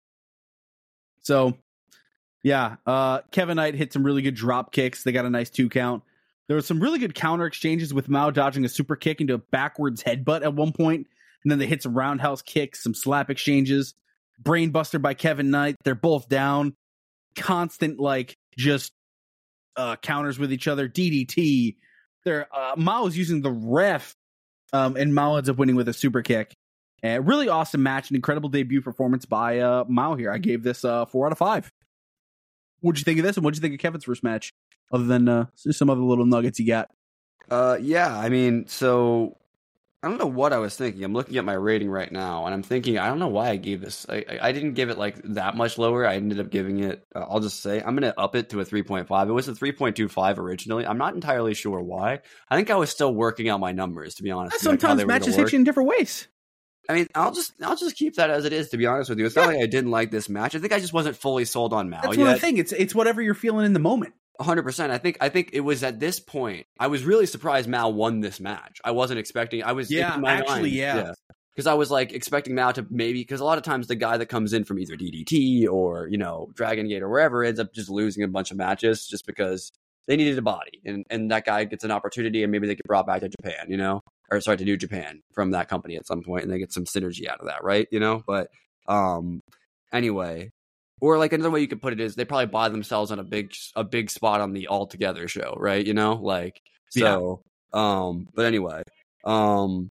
Speaker 4: So, yeah, uh, Kevin Knight hit some really good drop kicks. They got a nice two count. There was some really good counter exchanges with Mao dodging a super kick into a backwards headbutt at one point, and then they hit some roundhouse kicks, some slap exchanges. Brainbuster by Kevin Knight. They're both down. Constant, like, just uh, counters with each other. D D T. They're, uh, Mao's using the ref, um, and Mao ends up winning with a super kick. A really awesome match, an incredible debut performance by uh, Mao here. I gave this uh, four out of five. What'd you think of this, and what'd you think of Kevin's first match? Other than uh, some other little nuggets you got.
Speaker 5: Uh, yeah, I mean, so I don't know what I was thinking. I'm looking at my rating right now, and I'm thinking, I don't know why I gave this. I, I, I didn't give it like that much lower. I ended up giving it, uh, I'll just say, I'm going to up it to a three point five. It was a three point two five originally. I'm not entirely sure why. I think I was still working out my numbers, to be honest.
Speaker 4: Sometimes
Speaker 5: like
Speaker 4: matches hit you in different ways.
Speaker 5: I mean, I'll just I'll just keep that as it is, to be honest with you. It's
Speaker 4: yeah.
Speaker 5: not like I didn't like this match. I think I just wasn't fully sold on Mao
Speaker 4: That's
Speaker 5: yet.
Speaker 4: one of the things. It's, it's whatever you're feeling in the moment.
Speaker 5: one hundred percent. I think I think it was at this point. I was really surprised Mao won this match. I wasn't expecting. I was
Speaker 4: yeah,
Speaker 5: in my
Speaker 4: actually,
Speaker 5: mind,
Speaker 4: yeah.
Speaker 5: Because I was like expecting Mao to maybe because a lot of times the guy that comes in from either D D T or you know Dragon Gate or wherever ends up just losing a bunch of matches just because they needed a body and and that guy gets an opportunity and maybe they get brought back to Japan, you know, or sorry to New Japan from that company at some point and they get some synergy out of that, right? You know, but um, anyway. Or like another way you could put it is they probably buy themselves on a big a big spot on the All Together show, right? You know, like so. Yeah. Um, but anyway, um,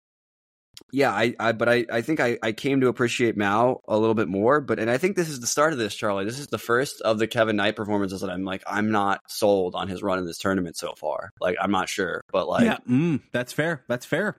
Speaker 5: yeah, I, I but I, I think I, I came to appreciate Mao a little bit more. But and I think this is the start of this, Charlie. This is the first of the Kevin Knight performances that I'm like I'm not sold on his run in this tournament so far. Like I'm not sure, but like
Speaker 4: yeah, mm, that's fair. That's fair.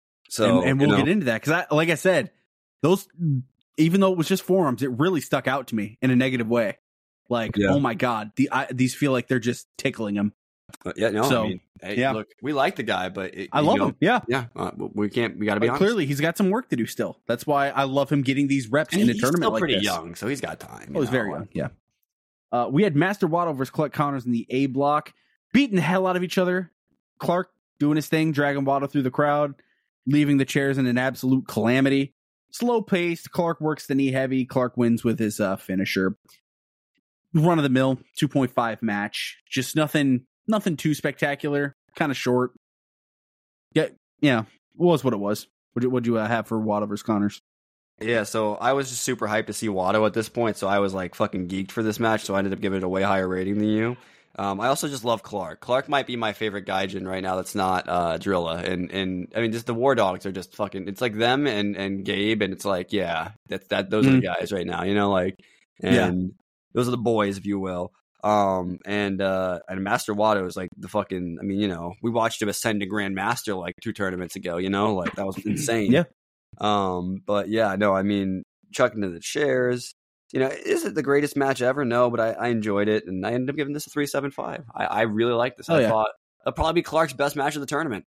Speaker 5: So
Speaker 4: and, and we'll
Speaker 5: you know.
Speaker 4: get into that because I like I said those. Even though it was just forearms, it really stuck out to me in a negative way. Like, yeah. oh my God, the, I, these feel like they're just tickling him.
Speaker 5: But yeah, no,
Speaker 4: So,
Speaker 5: I mean, hey,
Speaker 4: yeah.
Speaker 5: look, we like the guy, but it,
Speaker 4: I
Speaker 5: you
Speaker 4: love
Speaker 5: know,
Speaker 4: him. Yeah.
Speaker 5: Yeah, uh, we can't. We got to be
Speaker 4: But
Speaker 5: honest.
Speaker 4: clearly, he's got some work to do still. That's why I love him getting these reps
Speaker 5: And
Speaker 4: in a
Speaker 5: he's
Speaker 4: tournament
Speaker 5: still
Speaker 4: like
Speaker 5: pretty
Speaker 4: this.
Speaker 5: young, so he's got time.
Speaker 4: Oh, he's
Speaker 5: know?
Speaker 4: very young. Yeah. Uh, we had Master Waddle versus Clark Connors in the A block, beating the hell out of each other. Clark doing his thing, dragging Waddle through the crowd, leaving the chairs in an absolute calamity. Slow paced. Clark works the knee heavy. Clark wins with his uh, finisher. Run of the mill, two point five match. Just nothing, nothing too spectacular. Kind of short. Yeah, yeah. It was what it was. What would you uh, have for Waddle versus Connors?
Speaker 5: Yeah, so I was just super hyped to see Watto at this point, so I was like fucking geeked for this match, so I ended up giving it a way higher rating than you. Um, I also just love Clark. Clark might be my favorite Gaijin right now that's not uh, Drilla. And, and I mean, just the War Dogs are just fucking, it's like them and, and Gabe, and it's like, yeah, that's that. Those mm. are the guys right now, you know, like, and yeah. those are the boys, if you will. Um, and, uh, and Master Watto is like the fucking, I mean, you know, we watched him ascend to Grand Master like two tournaments ago, you know, like that was insane.
Speaker 4: Yeah.
Speaker 5: Um, but yeah, no, I mean, chucking to the chairs, you know, is it the greatest match ever? No, but I, I enjoyed it, and I ended up giving this a three seven five. I, I really like this.
Speaker 4: Oh,
Speaker 5: I
Speaker 4: yeah.
Speaker 5: thought it'll probably be Clark's best match of the tournament.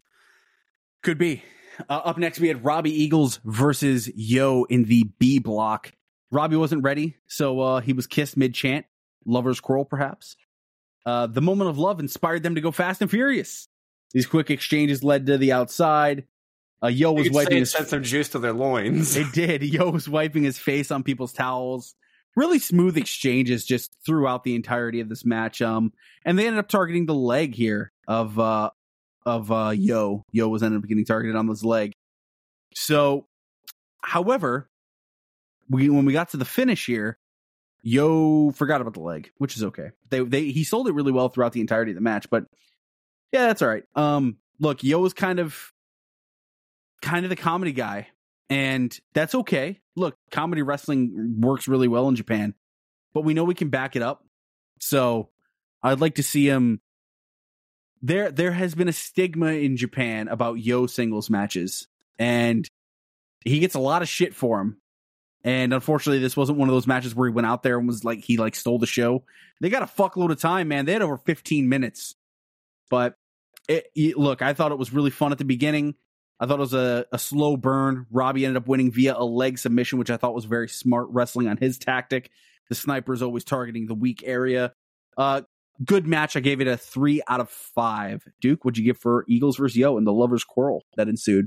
Speaker 4: Could be. Uh, up next, we had Robbie Eagles versus Yo in the B block. Robbie wasn't ready, so uh, he was kissed mid-chant. Lover's quarrel, perhaps. Uh, the moment of love inspired them to go fast and furious. These quick exchanges led to the outside. Uh, Yo was wiping his
Speaker 5: sent some juice to their loins.
Speaker 4: It did. Yo was wiping his face on people's towels. Really smooth exchanges just throughout the entirety of this match. Um, and they ended up targeting the leg here of uh of uh Yo. Yo was ended up getting targeted on this leg. So, however, we when we got to the finish here, Yo forgot about the leg, which is okay. They they he sold it really well throughout the entirety of the match, but yeah, that's all right. Um, look, Yo was kind of. kind of the comedy guy, and that's okay. Look, comedy wrestling works really well in Japan, but we know we can back it up. So I'd like to see him there. There has been a stigma in Japan about Yo singles matches, and he gets a lot of shit for him. And unfortunately, this wasn't one of those matches where he went out there and was like, he like stole the show. They got a fuckload of time, man. They had over fifteen minutes, but it, it, look, I thought it was really fun at the beginning. I thought it was a, a slow burn. Robbie ended up winning via a leg submission, which I thought was very smart wrestling on his tactic. The sniper's always targeting the weak area. Uh, good match. I gave it a three out of five. Duke, what'd you give for Eagles versus Yo and the lovers' quarrel that ensued?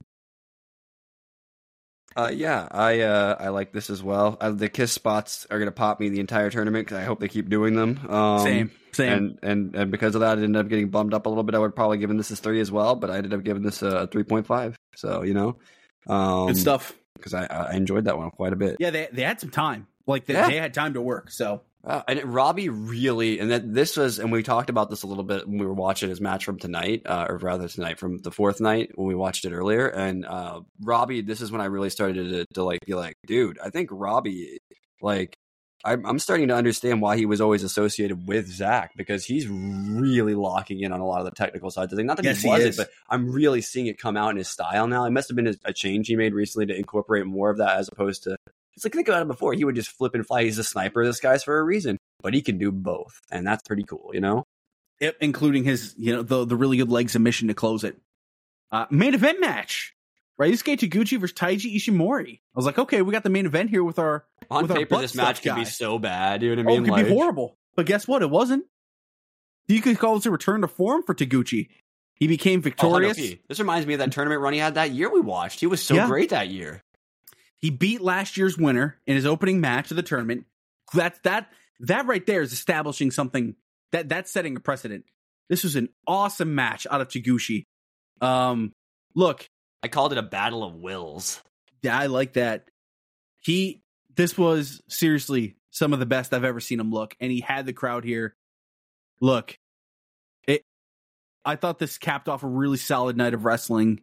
Speaker 5: Uh, yeah, I uh, I like this as well. Uh, the kiss spots are gonna pop me the entire tournament because I hope they keep doing them. Um,
Speaker 4: same, same.
Speaker 5: And, and and because of that, I ended up getting bummed up a little bit. I would probably given this a three as well, but I ended up giving this a three point five. So you know, um,
Speaker 4: good stuff.
Speaker 5: Because I, I enjoyed that one quite a bit.
Speaker 4: Yeah, they they had some time. Like they,
Speaker 5: yeah.
Speaker 4: they had time to work. So.
Speaker 5: Uh, and it, Robbie really, and that this was, and we talked about this a little bit when we were watching his match from tonight, uh, or rather tonight from the fourth night when we watched it earlier. And uh, Robbie, this is when I really started to, to like be like, dude, I think Robbie, like, I'm, I'm starting to understand why he was always associated with Zach, because he's really locking in on a lot of the technical sides of things. Not that
Speaker 4: yes,
Speaker 5: he
Speaker 4: he
Speaker 5: wasn't,
Speaker 4: is.
Speaker 5: but I'm really seeing it come out in his style now. It must have been a, a change he made recently to incorporate more of that as opposed to. It's like, think about it before. He would just flip and fly. He's a sniper. This guy's for a reason. But he can do both. And that's pretty cool, you know?
Speaker 4: Yep, including his, you know, the, the really good leg submission to close it. Uh, main event match. Ryusuke Taguchi versus Taiji Ishimori. I was like, okay, we got the main event here with our
Speaker 5: On
Speaker 4: with
Speaker 5: paper,
Speaker 4: our
Speaker 5: this match could
Speaker 4: guy.
Speaker 5: be so bad. You know what I
Speaker 4: Oh,
Speaker 5: mean?
Speaker 4: it could
Speaker 5: like,
Speaker 4: be horrible. But guess what? It wasn't. You could call this a return to form for Taguchi. He became victorious.
Speaker 5: Oh, this reminds me of that tournament run he had that year we watched. He was so
Speaker 4: Yeah.
Speaker 5: great that year.
Speaker 4: He beat last year's winner in his opening match of the tournament. That that that right there is establishing something that that's setting a precedent. This was an awesome match out of Taguchi. Um, look,
Speaker 5: I called it a battle of wills.
Speaker 4: yeah, I like that. He this was seriously some of the best I've ever seen him look, and he had the crowd here. Look, it. I thought this capped off a really solid night of wrestling.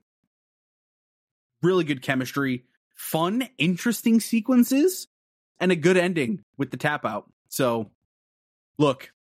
Speaker 4: Really good chemistry. Fun, interesting sequences, and a good ending with the tap out. So, look,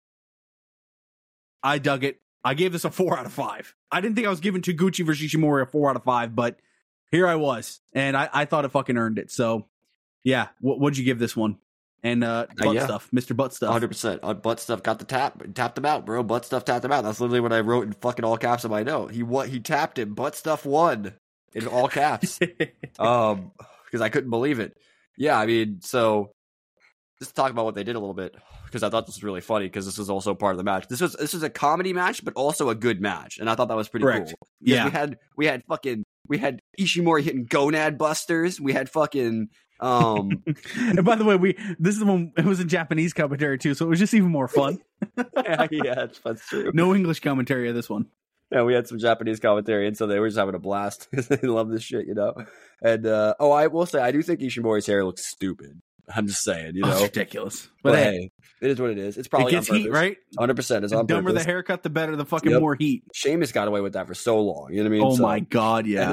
Speaker 4: I dug it. I gave this a four out of five. I didn't think I was giving Taguchi versus Ishimori a four out of five, but here I was, and I, I thought it fucking earned it. So, yeah, what, what'd you give this one? and uh, butt
Speaker 5: yeah.
Speaker 4: stuff, Mister Butt Stuff.
Speaker 5: one hundred percent. Uh, butt stuff got the tap, tapped him out, bro. Butt stuff tapped him out. That's literally what I wrote in fucking all caps on my note. He what? He tapped him. Butt stuff won in all caps. um, because I couldn't believe it. Yeah, I mean, so just talk about what they did a little bit because I thought this was really funny because this was also part of the match. This was this was a comedy match, but also a good match, and I thought that was pretty
Speaker 4: Correct.
Speaker 5: cool.
Speaker 4: Yeah,
Speaker 5: we had we had fucking we had Ishimori hitting gonad busters. We had fucking. Um,
Speaker 4: and by the way, we this is the one. It was a Japanese commentary too, so it was just even more fun.
Speaker 5: yeah, yeah, that's true.
Speaker 4: No English commentary of this one.
Speaker 5: Yeah, we had some Japanese commentary, and so they were just having a blast. They love this shit, you know. And uh, oh, I will say, I do think Ishimori's hair looks stupid. I'm just saying, you know,
Speaker 4: oh, it's ridiculous. But,
Speaker 5: but
Speaker 4: hey,
Speaker 5: hey, it is what it is. It's probably
Speaker 4: it gets
Speaker 5: on
Speaker 4: heat, right?
Speaker 5: one hundred percent is
Speaker 4: The
Speaker 5: on
Speaker 4: dumber
Speaker 5: purpose.
Speaker 4: the haircut, the better. The fucking
Speaker 5: Yep.
Speaker 4: more heat.
Speaker 5: Sheamus got away with that for so long. You know what I mean?
Speaker 4: Oh
Speaker 5: So-
Speaker 4: my god, yeah.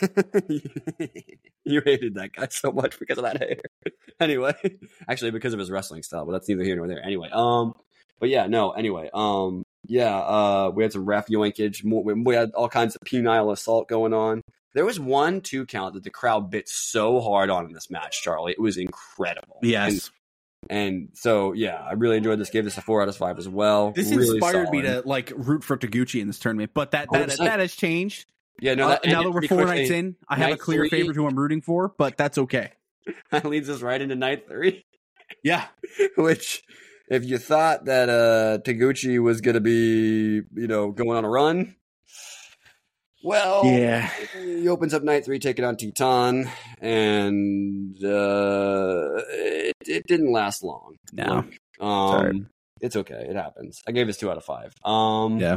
Speaker 5: You hated that guy so much because of that hair. Anyway, actually, because of his wrestling style, but that's neither here nor there. Anyway, um, but yeah, no. Anyway, um, yeah, uh, we had some ref yoinkage. More, we had all kinds of penile assault going on. There was one two count that the crowd bit so hard on in this match, Charlie. It was incredible.
Speaker 4: Yes.
Speaker 5: And, and so, yeah, I really enjoyed this. Gave this a four out of five as well.
Speaker 4: This
Speaker 5: Really
Speaker 4: inspired
Speaker 5: solid.
Speaker 4: me to like root for Taguchi in this tournament, but that that,
Speaker 5: one hundred percent.
Speaker 4: that has changed.
Speaker 5: Yeah, no.
Speaker 4: Uh,
Speaker 5: That
Speaker 4: now
Speaker 5: ended
Speaker 4: that we're
Speaker 5: pretty
Speaker 4: four
Speaker 5: quickly.
Speaker 4: nights in, I have a
Speaker 5: Night
Speaker 4: clear
Speaker 5: three.
Speaker 4: favorite who I'm rooting for, but that's okay.
Speaker 5: That leads us right into night three.
Speaker 4: Yeah,
Speaker 5: Which, if you thought that uh, Taguchi was going to be, you know, going on a run, well,
Speaker 4: yeah.
Speaker 5: he opens up night three taking on Titan, and uh, it, it didn't last long.
Speaker 4: No.
Speaker 5: Look, um,
Speaker 4: Sorry.
Speaker 5: it's okay. It happens. I gave this two out of five. Um,
Speaker 4: Yeah,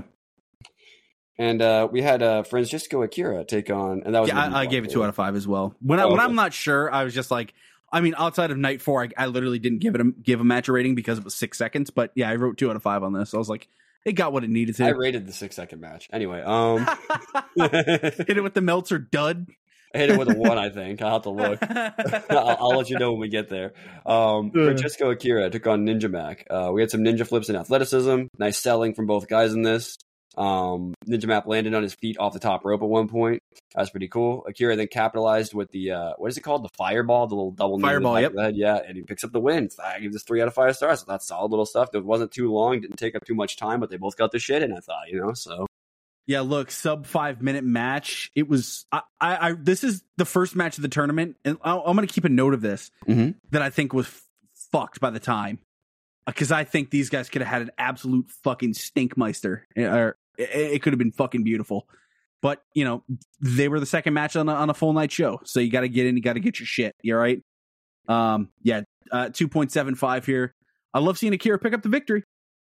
Speaker 5: And uh, we had uh, Francisco Akira take on, and that was
Speaker 4: yeah. I, I gave it two out of five as well. When I,
Speaker 5: Oh,
Speaker 4: when
Speaker 5: okay.
Speaker 4: I'm not sure, I was just like, I mean, outside of night four, I, I literally didn't give it a, give a match a rating because it was six seconds. But yeah, I wrote two out of five on this. I was like, it got what it needed to.
Speaker 5: I rated the six second match. Anyway, um,
Speaker 4: Hit it with the Meltzer dud.
Speaker 5: I hit it with a one, I think. I'll have to look. I'll, I'll let you know when we get there. Um,
Speaker 4: Yeah.
Speaker 5: Francisco Akira took on Ninja Mac. Uh, we had some ninja flips and athleticism. Nice selling from both guys in this. Um, Ninja Mac landed on his feet off the top rope at one point. That was pretty cool. Akira then capitalized with the, uh, what is it called? The fireball, the little double knee to the
Speaker 4: Fireball,
Speaker 5: back
Speaker 4: yep.
Speaker 5: of the head. Yeah, and he picks up the win. So I give this three out of five stars. So that's solid little stuff. It wasn't too long, didn't take up too much time, but they both got the shit in, I thought, you know, so.
Speaker 4: Yeah, look, sub five minute match. It was. I, I, I. This is the first match of the tournament, and I, I'm going to keep a note of this
Speaker 5: Mhm.
Speaker 4: that I think was f- fucked by the time, because I think these guys could have had an absolute fucking stinkmeister, or it, it could have been fucking beautiful. But you know, they were the second match on a, on a full night show, so you got to get in, you got to get your shit. You all right? Um, yeah, uh, two point seven five here. I love seeing Akira pick up the victory.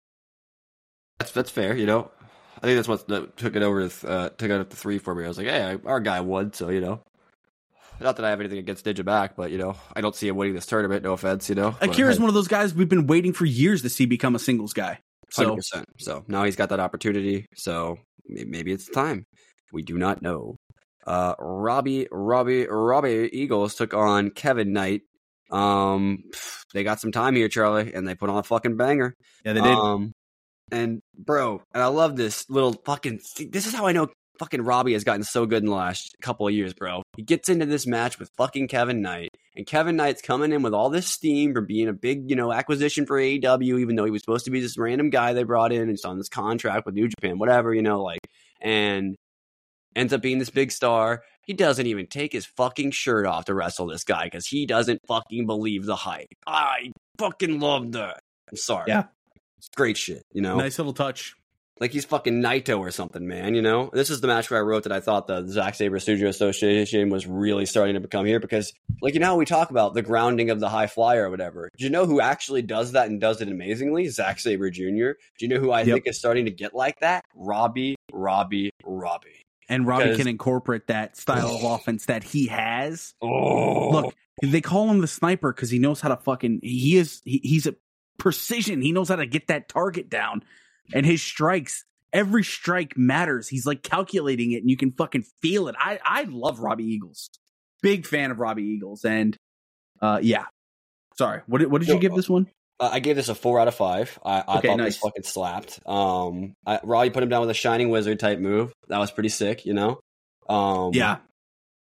Speaker 5: That's that's fair, you know. I think that's what that took it over. Uh, took it up to three for me. I was like, hey, our guy won, so you know. Not that I have anything against Ninja Mac, but you know, I don't see him winning this tournament. No offense, you know. But,
Speaker 4: Akira's
Speaker 5: hey,
Speaker 4: one of those guys we've been waiting for years to see become a singles guy.
Speaker 5: one hundred
Speaker 4: So
Speaker 5: percent. So now he's got that opportunity. So may- maybe it's time. We do not know. Uh, Robbie, Robbie, Robbie Eagles took on Kevin Knight. Um, they got some time here, Charlie, and they put on a fucking banger.
Speaker 4: yeah, they did.
Speaker 5: Um, and bro, and I love this little fucking. This is how I know fucking Robbie has gotten so good in the last couple of years, bro. He gets into this match with fucking Kevin Knight, and Kevin Knight's coming in with all this steam for being a big, you know, acquisition for A E W, even though he was supposed to be this random guy they brought in and he's on this contract with New Japan, whatever, you know, like, and ends up being this big star. He doesn't even take his fucking shirt off to wrestle this guy because he doesn't fucking believe the hype. I fucking love that. I'm sorry.
Speaker 4: Yeah.
Speaker 5: It's great shit, you know?
Speaker 4: Nice little touch.
Speaker 5: Like he's fucking Naito or something, man, you know? This is the match where I wrote that I thought the Zack Sabre Studio Association was really starting to become here because, like, you know how we talk about the grounding of the high flyer or whatever? Do you know who actually does that and does it amazingly? Zack Sabre Junior Do you know who I
Speaker 4: Yep.
Speaker 5: think is starting to get like that? Robbie, Robbie, Robbie.
Speaker 4: And Robbie
Speaker 5: Because-
Speaker 4: can incorporate that style of offense that he has.
Speaker 5: Oh.
Speaker 4: Look, they call him the sniper because he knows how to fucking. He is. He, he's a precision. He knows how to get that target down, and his strikes. Every strike matters. He's like calculating it, and you can fucking feel it. I I love Robbie Eagles. Big fan of Robbie Eagles, and uh, yeah. Sorry, what did what did you
Speaker 5: No,
Speaker 4: give this one?
Speaker 5: Uh, I gave this a four out of five. I, I
Speaker 4: Okay,
Speaker 5: thought
Speaker 4: nice.
Speaker 5: this fucking slapped. Um, I, Robbie put him down with a Shining Wizard type move. That was pretty sick, you know? Um,
Speaker 4: Yeah,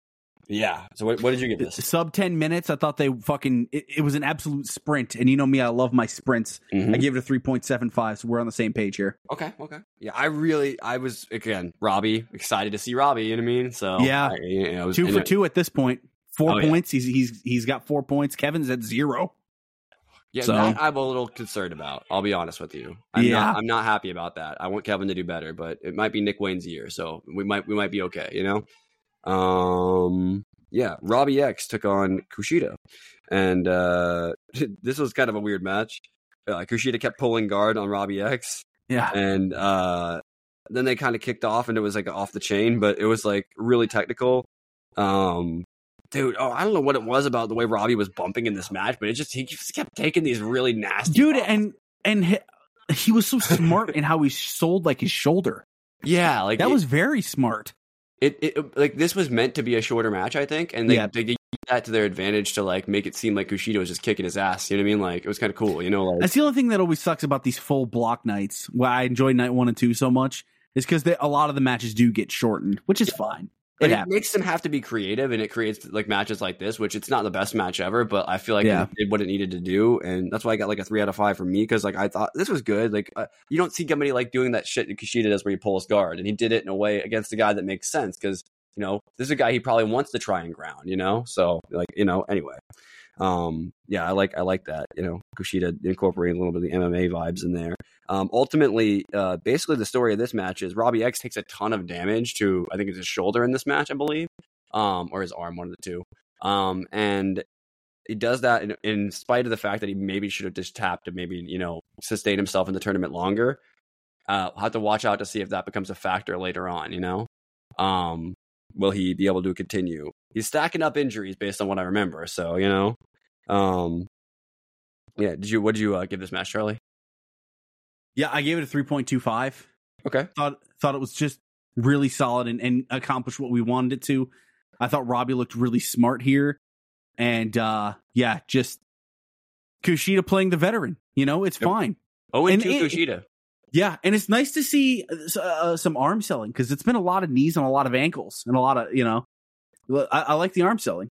Speaker 5: Yeah. So what, what did you give this?
Speaker 4: Sub ten minutes. I thought they fucking, it, it was an absolute sprint. And you know me, I love my sprints.
Speaker 5: Mhm.
Speaker 4: I gave it a three point seven five. So we're on the same page here.
Speaker 5: Okay. Okay. Yeah. I really, I was, again, Robbie, excited to see Robbie. You know what I mean? So
Speaker 4: Yeah.
Speaker 5: I, you know, it was,
Speaker 4: Two for
Speaker 5: it,
Speaker 4: two at this point. Four
Speaker 5: Oh, yeah.
Speaker 4: points. He's, he's, he's got four points. Kevin's at zero.
Speaker 5: Yeah.
Speaker 4: So-
Speaker 5: That I'm a little concerned about. I'll be honest with you. I'm
Speaker 4: Yeah.
Speaker 5: Not, I'm not happy about that. I want Kevin to do better, but it might be Nick Wayne's year. So we might, we might be okay. You know? Um, yeah. Robbie X took on Kushida. And uh, this was kind of a weird match. Uh, Kushida kept pulling guard on Robbie X.
Speaker 4: Yeah.
Speaker 5: And uh, then they kind of kicked off, and it was like off the chain, but it was like really technical. Um, dude, oh, I don't know what it was about the way Robbie was bumping in this match, but it just he just kept taking these really nasty,
Speaker 4: Dude,
Speaker 5: bumps.
Speaker 4: and, and he, he was so smart in how he sold like his shoulder.
Speaker 5: yeah, like
Speaker 4: That
Speaker 5: it,
Speaker 4: was very smart.
Speaker 5: it, it. Like this was meant to be a shorter match, I think, and they
Speaker 4: Yeah.
Speaker 5: they used that to their advantage to like make it seem like Kushida was just kicking his ass. You know what I mean? Like it was kind of cool. You know, like
Speaker 4: That's the only thing that always sucks about these full block nights. Why I enjoy night one and two so much is because a lot of the matches do get shortened, which is fine.
Speaker 5: But
Speaker 4: It
Speaker 5: it
Speaker 4: happens.
Speaker 5: makes them have to be creative, and it creates like matches like this, which it's not the best match ever, but I feel like
Speaker 4: Yeah.
Speaker 5: it did what it needed to do, and that's why I got like a three out of five from me because like I thought this was good. Like uh, you don't see somebody like doing that shit that Kushida does where he pulls guard, and he did it in a way against a guy that makes sense because you know this is a guy he probably wants to try and ground, you know. So like you know anyway, um, yeah, I like I like that you know Kushida incorporating a little bit of the M M A vibes in there. Um, ultimately, uh, basically the story of this match is Robbie X takes a ton of damage to I think it's his shoulder in this match, I believe. Um, or his arm, one of the two. Um, and he does that in, in spite of the fact that he maybe should have just tapped to maybe, you know, sustain himself in the tournament longer. Uh, I'll have to watch out to see if that becomes a factor later on, you know? Um, will he be able to continue? He's stacking up injuries based on what I remember. So, you know, um, yeah. Did you, what did you uh, give this match, Charlie?
Speaker 4: Yeah, I gave it a three point two five.
Speaker 5: Okay.
Speaker 4: Thought thought it was just really solid and, and accomplished what we wanted it to. I thought Robbie looked really smart here. And uh, yeah, just Kushida playing the veteran. You know, it's
Speaker 5: Yep.
Speaker 4: fine.
Speaker 5: Oh, and,
Speaker 4: And
Speaker 5: two
Speaker 4: it-
Speaker 5: Kushida.
Speaker 4: Yeah, and it's nice to see uh, some arm selling because it's been a lot of knees and a lot of ankles and a lot of, you know, I, I like the arm selling.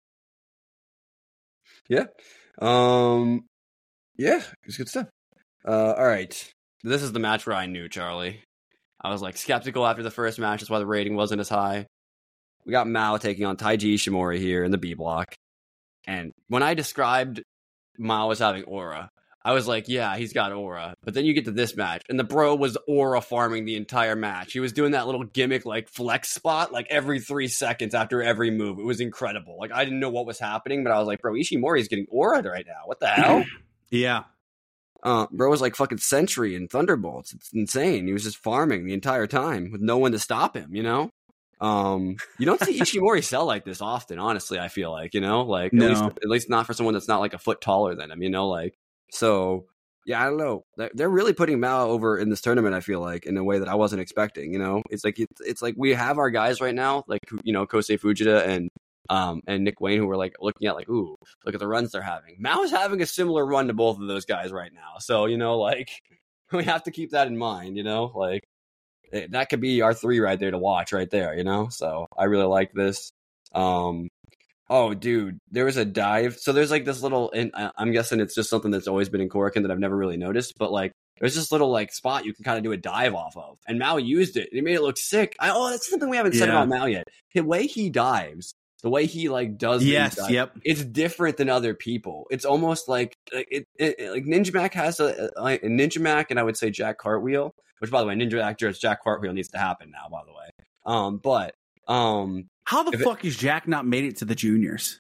Speaker 5: Yeah. Um, yeah, it's good stuff. Uh, all right. This is the match where I knew, Charlie. I was like skeptical after the first match. That's why the rating wasn't as high. We got Mao taking on Taiji Ishimori here in the B block. And when I described Mao as having aura, I was like, yeah, he's got aura. But then you get to this match, and the bro was aura farming the entire match. He was doing that little gimmick, like, flex spot, like, every three seconds after every move. It was incredible. Like, I didn't know what was happening, but I was like, bro, Ishimori's getting aura right now. What the hell?
Speaker 4: Yeah.
Speaker 5: Uh, bro was like fucking Sentry and Thunderbolts. It's insane. He was just farming the entire time with no one to stop him, you know? Um, you don't see Ishimori sell like this often, honestly, I feel like, you know? Like,
Speaker 4: No.
Speaker 5: at least, at least not for someone that's not like a foot taller than him, you know? Like, so, yeah, I don't know. They're, they're really putting Mao over in this tournament, I feel like, in a way that I wasn't expecting, you know? It's like, it's, it's like we have our guys right now, like, you know, Kosei Fujita and Um, and Nick Wayne, who were like looking at like, ooh, look at the runs they're having. Mao is having a similar run to both of those guys right now. So, you know, like, we have to keep that in mind, you know, like, it, that could be our three right there to watch right there, you know? So I really like this. Um, oh, dude, there was a dive. So there's like this little, and I'm guessing it's just something that's always been in Korakuen that I've never really noticed, but like, there's this little like spot you can kind of do a dive off of. And Mao used it. And he made it look sick. I, oh, that's something we haven't said
Speaker 4: Yeah.
Speaker 5: about Mao yet. The way he dives, the way he like does these
Speaker 4: Yes.
Speaker 5: dives,
Speaker 4: Yep.
Speaker 5: it's different than other people. It's almost like like it, it like Ninja Mac has a, a, a Ninja Mac, and I would say Jack Cartwheel. Which, by the way, Ninja Mac just Jack Cartwheel needs to happen now. By the way, um, but um,
Speaker 4: How the
Speaker 5: If it-
Speaker 4: fuck is Jack not made it to the juniors?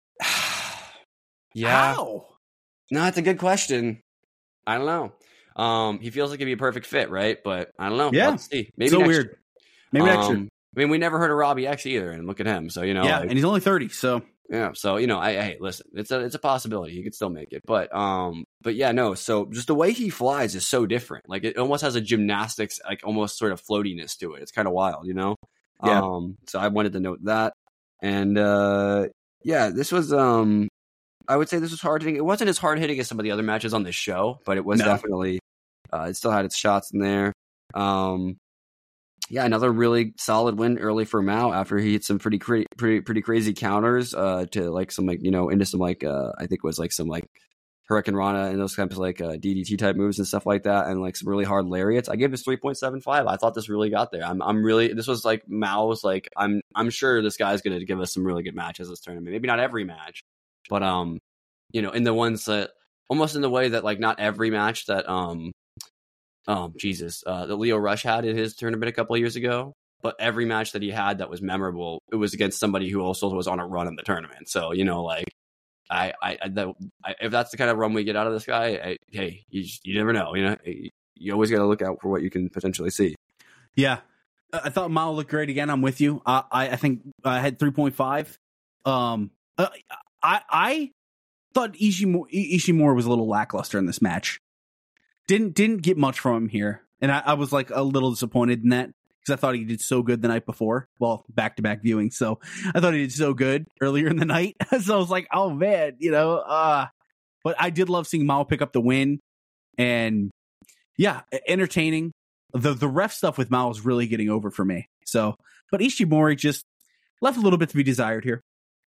Speaker 5: yeah,
Speaker 4: How?
Speaker 5: no, it's a good question. I don't know. Um, he feels like he'd be a perfect fit, right? But I don't know.
Speaker 4: Yeah.
Speaker 5: Let's see. Maybe
Speaker 4: so
Speaker 5: next
Speaker 4: weird.
Speaker 5: year.
Speaker 4: Maybe next year.
Speaker 5: Um, I mean, we never heard of Robbie X either, and look at him. So you know,
Speaker 4: Yeah,
Speaker 5: like-
Speaker 4: and he's only thirty, so
Speaker 5: Yeah, so you know, I hey, listen, it's a it's a possibility he could still make it, but um, but yeah, no. So just the way he flies is so different. Like it almost has a gymnastics, like almost sort of floatiness to it. It's kind of wild, you know.
Speaker 4: Yeah.
Speaker 5: Um, so I wanted to note that, and uh, yeah, this was um, I would say this was hard hitting. It wasn't as hard hitting as some of the other matches on this show, but it was
Speaker 4: No.
Speaker 5: definitely. Uh, it still had its shots in there. Um, yeah, another really solid win early for Mao after he hit some pretty cra- pretty pretty crazy counters uh, to like some like you know into some like uh, I think it was like some like Hurricane Rana and those kinds of like uh, D D T type moves and stuff like that, and like some really hard lariats. I gave this three point seven five. I thought this really got there. I'm I'm really this was like Mao was like I'm I'm sure this guy's gonna give us some really good matches this tournament. Maybe not every match, but um you know in the ones that almost in the way that like not every match that um. Um, Jesus, uh, that Leo Rush had in his tournament a couple of years ago. But every match that he had that was memorable, it was against somebody who also was on a run in the tournament. So, you know, like, I, I, I, that, I if that's the kind of run we get out of this guy, I, hey, you just, you never know. You know, you always got to look out for what you can potentially see.
Speaker 4: Yeah, I thought Mao looked great again. I'm with you. I, I, I think I had three point five. Um, uh, I, I thought Ishimori, Ishimori was a little lackluster in this match. Didn't didn't get much from him here, and I, I was like a little disappointed in that because I thought he did so good the night before. Well, back to back viewing, so I thought he did so good earlier in the night. So I was like, oh man, you know. Uh, but I did love seeing Mao pick up the win, and yeah, entertaining. The the ref stuff with Mao was really getting over for me. So, but Ishimori just left a little bit to be desired here.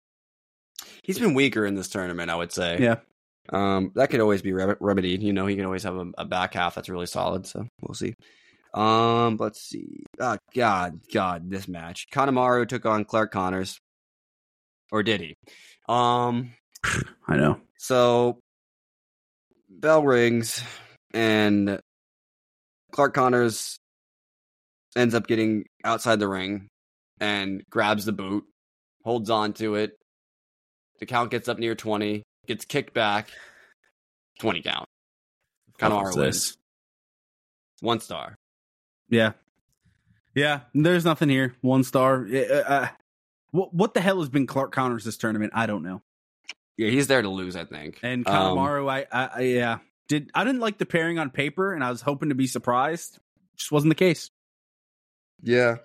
Speaker 5: He's been weaker in this tournament, I would say.
Speaker 4: Yeah.
Speaker 5: Um, that could always be re- remedied. You know, he can always have a, a back half that's really solid. So we'll see. Um, let's see. Oh, God, God, this match. Kanemaru took on Clark Connors. Or did he? Um,
Speaker 4: I know.
Speaker 5: So, bell rings, and Clark Connors ends up getting outside the ring and grabs the boot, holds on to it. The count gets up near twenty. Gets kicked back, twenty count. Kanemaru wins. One star.
Speaker 4: Yeah. Yeah, there's nothing here. One star. Uh, what, what the hell has been Clark Connors this tournament? I don't know.
Speaker 5: Yeah, he's there to lose, I think.
Speaker 4: And Kanemaru, um, I, I, I, yeah. Did, I didn't like the pairing on paper, and I was hoping to be surprised. Just wasn't the case.
Speaker 5: Yeah.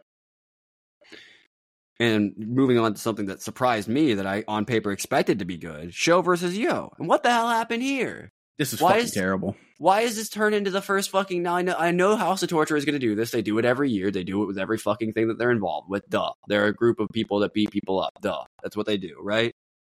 Speaker 5: And moving on to something that surprised me that I, on paper, expected to be good. Sho versus Yo. And what the hell happened here?
Speaker 4: This is
Speaker 5: why
Speaker 4: fucking
Speaker 5: is,
Speaker 4: terrible.
Speaker 5: Why is this turned into the first fucking... Now, I know, I know House of Torture is going to do this. They do it every year. They do it with every fucking thing that they're involved with. Duh. They're a group of people that beat people up. Duh. That's what they do, right?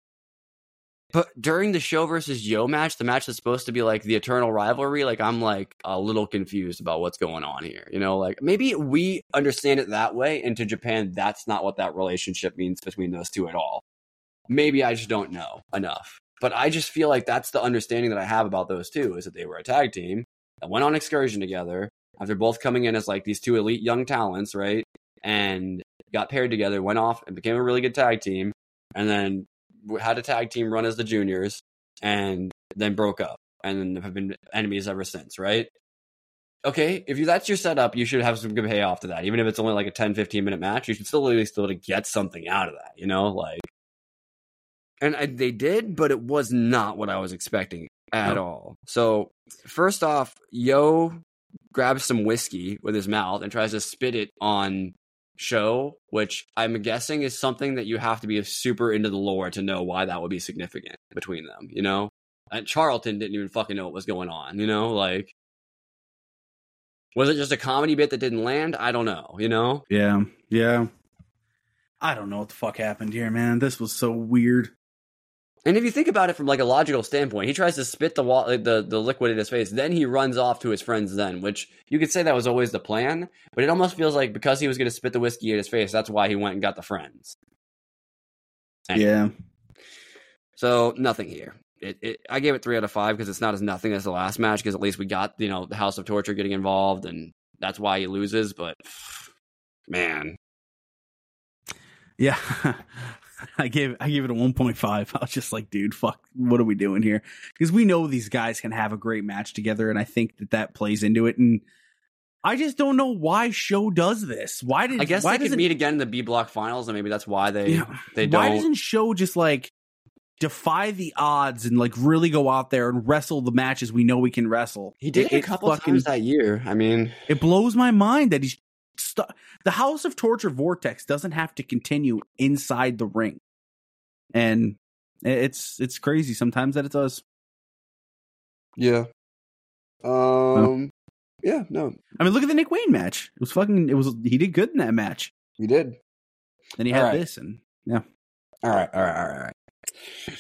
Speaker 5: But during the Sho versus Yo match, the match that's supposed to be like the eternal rivalry, like I'm like a little confused about what's going on here. You know, like maybe we understand it that way, and to Japan, that's not what that relationship means between those two at all. Maybe I just don't know enough. But I just feel like that's the understanding that I have about those two, is that they were a tag team that went on excursion together after both coming in as like these two elite young talents, right? And got paired together, went off and became a really good tag team, and then had a tag team run as the juniors, and then broke up, and then have been enemies ever since, right? Okay, if you, that's your setup, you should have some good payoff to that. Even if it's only like a ten, fifteen minute match, you should still at least be able to get something out of that, you know? Like, and I, they did, but it was not what I was expecting at no. all. So, first off, Yo grabs some whiskey with his mouth and tries to spit it on Sho, which I'm guessing is something that you have to be super into the lore to know why that would be significant between them, you know? And Charlton didn't even fucking know what was going on, you know? Like, was it just a comedy bit that didn't land? I don't know, you know?
Speaker 4: Yeah, yeah. I don't know what the fuck happened here, man. This was so weird.
Speaker 5: And if you think about it from like a logical standpoint, he tries to spit the wa- the the liquid in his face, then he runs off to his friends then, which you could say that was always the plan, but it almost feels like because he was going to spit the whiskey in his face, that's why he went and got the friends. Anyway.
Speaker 4: Yeah.
Speaker 5: So, nothing here. It, it, I gave it three out of five because it's not as nothing as the last match, because at least we got, you know, the House of Torture getting involved, and that's why he loses, but man.
Speaker 4: Yeah. I gave I gave it a one point five. I was just like, dude, fuck, what are we doing here? Because we know these guys can have a great match together, and I think that that plays into it. And I just don't know why Sho does this. Why did
Speaker 5: I guess
Speaker 4: why
Speaker 5: they could meet again in the B Block finals, and maybe that's why they
Speaker 4: yeah,
Speaker 5: they don't.
Speaker 4: Why doesn't Sho just like defy the odds and like really go out there and wrestle the matches we know we can wrestle?
Speaker 5: He did
Speaker 4: it,
Speaker 5: it a couple
Speaker 4: fucking,
Speaker 5: times that year. I mean,
Speaker 4: it blows my mind that he's. St- the House of Torture Vortex doesn't have to continue inside the ring, and it's it's crazy sometimes that it does.
Speaker 5: Yeah. Um. Yeah, no.
Speaker 4: I mean, look at the Nick Wayne match. It was fucking, it was, he did good in that match.
Speaker 5: You did.
Speaker 4: Then he
Speaker 5: All
Speaker 4: had
Speaker 5: right.
Speaker 4: this, and yeah.
Speaker 5: All right, all right, all right, all right.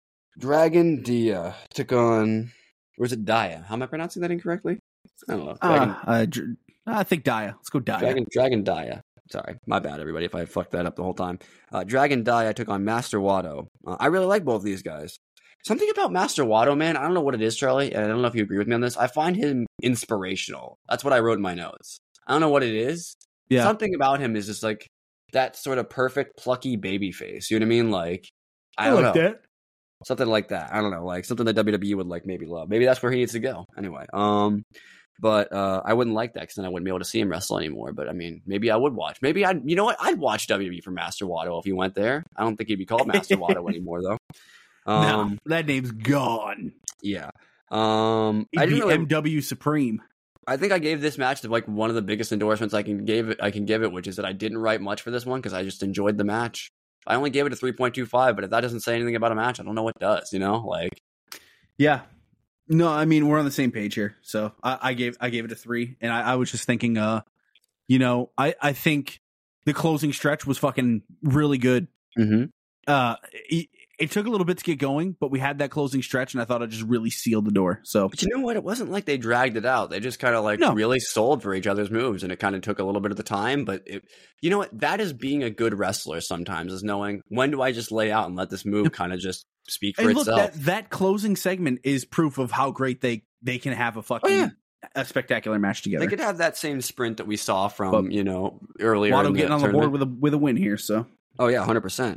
Speaker 5: Dragon Dia took on, or is it Dia? How am I pronouncing that incorrectly? I don't know. Dragon,
Speaker 4: Uh, uh, Dr- I think Dia. Let's go Dia.
Speaker 5: Dragon, Dragon Dia. Sorry, my bad, everybody, if I fucked that up the whole time. Uh, Dragon Dia took on Master Wato. Uh, I really like both of these guys. Something about Master Wato, man, I don't know what it is, Charlie, and I don't know if you agree with me on this. I find him inspirational. That's what I wrote in my notes. I don't know what it is.
Speaker 4: Yeah.
Speaker 5: Something about him is just like that sort of perfect, plucky baby face. You know what I mean? Like, I,
Speaker 4: I
Speaker 5: don't
Speaker 4: like
Speaker 5: know.
Speaker 4: that.
Speaker 5: Something like that. I don't know. Like something that W W E would like maybe love. Maybe that's where he needs to go. Anyway, um, but uh, I wouldn't like that because then I wouldn't be able to see him wrestle anymore. But I mean, maybe I would watch. Maybe I'd, you know what? I'd watch W W E for Master Wato if he went there. I don't think he'd be called Master Wato anymore though. Um,
Speaker 4: no, that name's gone.
Speaker 5: yeah. Um,
Speaker 4: He'd
Speaker 5: I didn't
Speaker 4: be
Speaker 5: really.
Speaker 4: M W Supreme.
Speaker 5: I think I gave this match to like one of the biggest endorsements I can give it. I can give it, which is that I didn't write much for this one because I just enjoyed the match. I only gave it a three point two five, but if that doesn't say anything about a match, I don't know what does. You know, like
Speaker 4: Yeah. No, I mean, we're on the same page here. So I, I gave I gave it a three, and I, I was just thinking, uh, you know, I, I think the closing stretch was fucking really good.
Speaker 5: mm-hmm.
Speaker 4: Uh, it, it took a little bit to get going, but we had that closing stretch, and I thought it just really sealed the door. So,
Speaker 5: But you know what? It wasn't like they dragged it out. They just kind of like
Speaker 4: No.
Speaker 5: really sold for each other's moves, and it kind of took a little bit of the time. But it, you know what? That is being a good wrestler sometimes, is knowing when do I just lay out and let this move kind of just speak for
Speaker 4: and look,
Speaker 5: itself.
Speaker 4: that that closing segment is proof of how great they they can have a fucking
Speaker 5: Oh, yeah.
Speaker 4: a spectacular match together.
Speaker 5: They could have that same sprint that we saw from,
Speaker 4: But-
Speaker 5: you know, earlier.
Speaker 4: Wato
Speaker 5: in
Speaker 4: getting
Speaker 5: the
Speaker 4: on the board
Speaker 5: tournament.
Speaker 4: with a with a win here. So
Speaker 5: Oh yeah, hundred percent.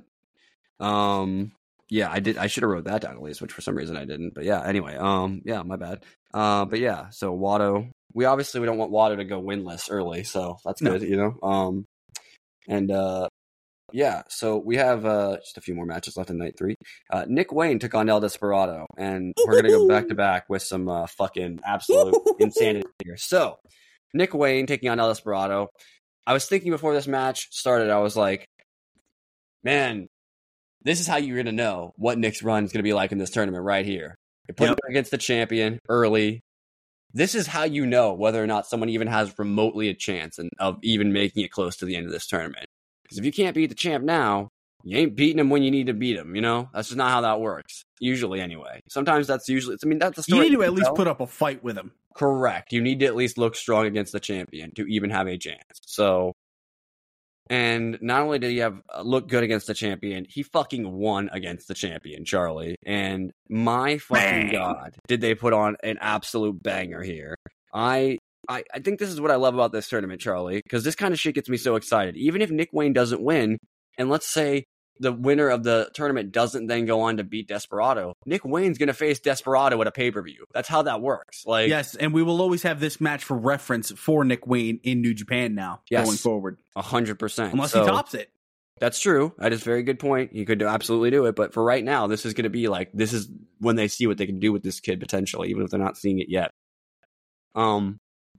Speaker 5: Um, yeah, I did. I should have wrote that down at least, which for some reason I didn't. But yeah, anyway, um, yeah, my bad. Uh, but yeah, so Wato, we obviously we don't want Wato to go winless early, so that's
Speaker 4: No.
Speaker 5: good, you know. Um, and uh, yeah, so we have uh just a few more matches left in night three. Uh, Nick Wayne took on El Desperado, and we're gonna go back to back with some uh, fucking absolute insanity here. So Nick Wayne taking on El Desperado. I was thinking before this match started, I was like, man, this is how you're going to know what Nick's run is going to be like in this tournament right here. You put
Speaker 4: Yep.
Speaker 5: him against the champion early. This is how you know whether or not someone even has remotely a chance and of even making it close to the end of this tournament. Because if you can't beat the champ now, you ain't beating him when you need to beat him, you know? That's just not how that works. Usually, anyway. Sometimes that's usually, I mean, that's the
Speaker 4: you
Speaker 5: story.
Speaker 4: need to at least
Speaker 5: tell.
Speaker 4: put up a fight with him.
Speaker 5: Correct. You need to at least look strong against the champion to even have a chance. So, and not only did he have uh, look good against the champion, he fucking won against the champion, Charlie. And my fucking
Speaker 4: Bang.
Speaker 5: god, did they put on an absolute banger here? I. I, I think this is what I love about this tournament, Charlie, because this kind of shit gets me so excited. Even if Nick Wayne doesn't win, and let's say the winner of the tournament doesn't then go on to beat Desperado, Nick Wayne's going to face Desperado at a pay-per-view. That's how that works. Like,
Speaker 4: Yes, and we will always have this match for reference for Nick Wayne in New Japan now
Speaker 5: Yes.
Speaker 4: going forward,
Speaker 5: a hundred percent.
Speaker 4: unless
Speaker 5: So,
Speaker 4: he tops it.
Speaker 5: That's true. That is a very good point. He could absolutely do it. But for right now, this is going to be like, this is when they see what they can do with this kid potentially, even if they're not seeing it yet. Um,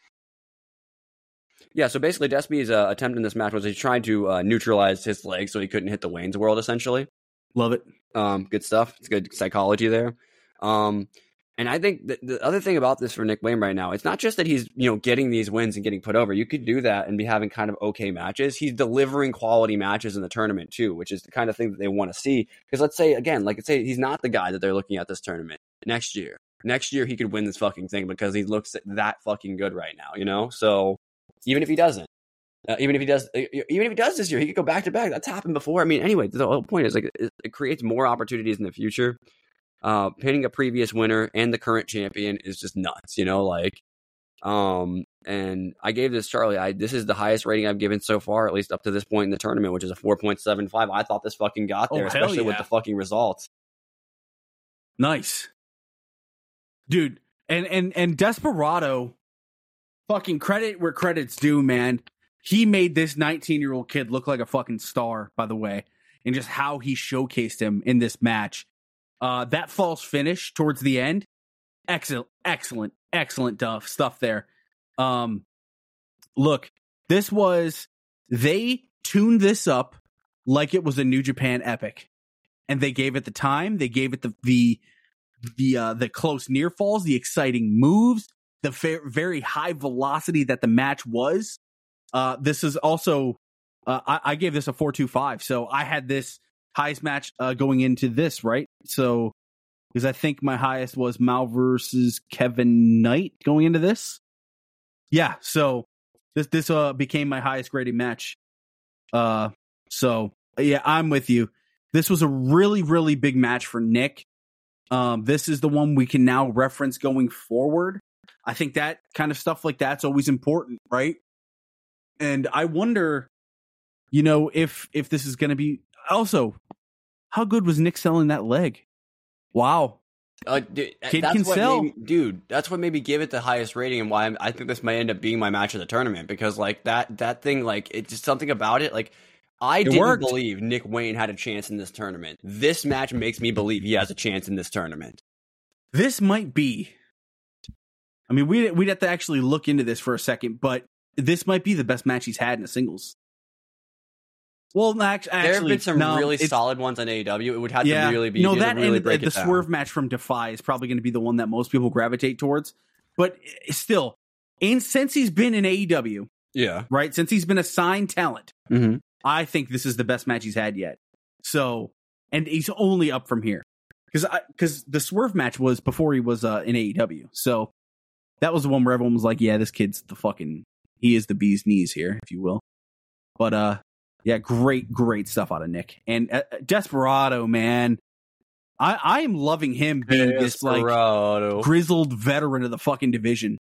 Speaker 5: Yeah, so basically Despy's uh, attempt in this match was he tried to uh, neutralize his leg so he couldn't hit the Wayne's World, essentially.
Speaker 4: Love it.
Speaker 5: Um, good stuff. It's good psychology there. Um, and I think the, the other thing about this for Nick Wayne right now, it's not just that he's, you know, getting these wins and getting put over. You could do that and be having kind of okay matches. He's delivering quality matches in the tournament too, which is the kind of thing that they want to see. Because let's say, again, like let's say he's not the guy that they're looking at this tournament next year. Next year he could win this fucking thing because he looks that fucking good right now, you know? So even if he doesn't, uh, even if he does, even if he does this year, he could go back to back. That's happened before. I mean, anyway, the whole point is like it, it creates more opportunities in the future. Uh, pinning a previous winner and the current champion is just nuts, you know. Like, um, and I gave this Charlie. I this is the highest rating I've given so far, at least up to this point in the tournament, which is a four point seven five. I thought this fucking got there,
Speaker 4: Oh, hell
Speaker 5: especially with
Speaker 4: yeah.
Speaker 5: the fucking results.
Speaker 4: Nice, dude. And and and Desperado, fucking credit where credit's due, man. He made this nineteen-year-old kid look like a fucking star, by the way, and just how he showcased him in this match. Uh, that false finish towards the end, excellent, excellent, excellent stuff, stuff there. Um, look, this was, they tuned this up like it was a New Japan epic, and they gave it the time, they gave it the the the uh, the close near falls, the exciting moves, the fa- very high velocity that the match was. Uh, this is also, uh, I, I gave this a four two five. So I had this highest match uh, going into this, right? So, because I think my highest was Mal versus Kevin Knight going into this. Yeah, so this this uh, became my highest graded match. Uh, so, yeah, I'm with you. This was a really, really big match for Nick. Um, this is the one we can now reference going forward. I think that kind of stuff like that's always important, right? And I wonder, you know, if if this is going to be also, how good was Nick selling that leg? Wow,
Speaker 5: uh, dude,
Speaker 4: kid
Speaker 5: that's
Speaker 4: can
Speaker 5: what
Speaker 4: sell,
Speaker 5: made me, dude. That's what made me give it the highest rating, and why I'm, I think this might end up being my match of the tournament, because like that that thing, like it's just something about it, like. I didn't
Speaker 4: worked.
Speaker 5: believe Nick Wayne had a chance in this tournament. This match makes me believe he has a chance in this tournament.
Speaker 4: This might be. I mean, we we'd have to actually look into this for a second, but this might be the best match he's had in the singles. Well, actually,
Speaker 5: there have been some
Speaker 4: no,
Speaker 5: really solid ones on A E W. It would have
Speaker 4: yeah,
Speaker 5: to really be.
Speaker 4: No, that
Speaker 5: really
Speaker 4: and the, the swerve match from Defy is probably going to be the one that most people gravitate towards. But still, and since he's been in A E W,
Speaker 5: yeah,
Speaker 4: right, since he's been assigned talent.
Speaker 5: Mm-hmm.
Speaker 4: I think this is the best match he's had yet. So, and he's only up from here. Because because the swerve match was before he was uh, in A E W. So, that was the one where everyone was like, yeah, this kid's the fucking, he is the bee's knees here, if you will. But, uh, yeah, great, great stuff out of Nick. And uh, Desperado, man. I, I am loving him being
Speaker 5: Desperado.
Speaker 4: this, like, grizzled veteran of the fucking division.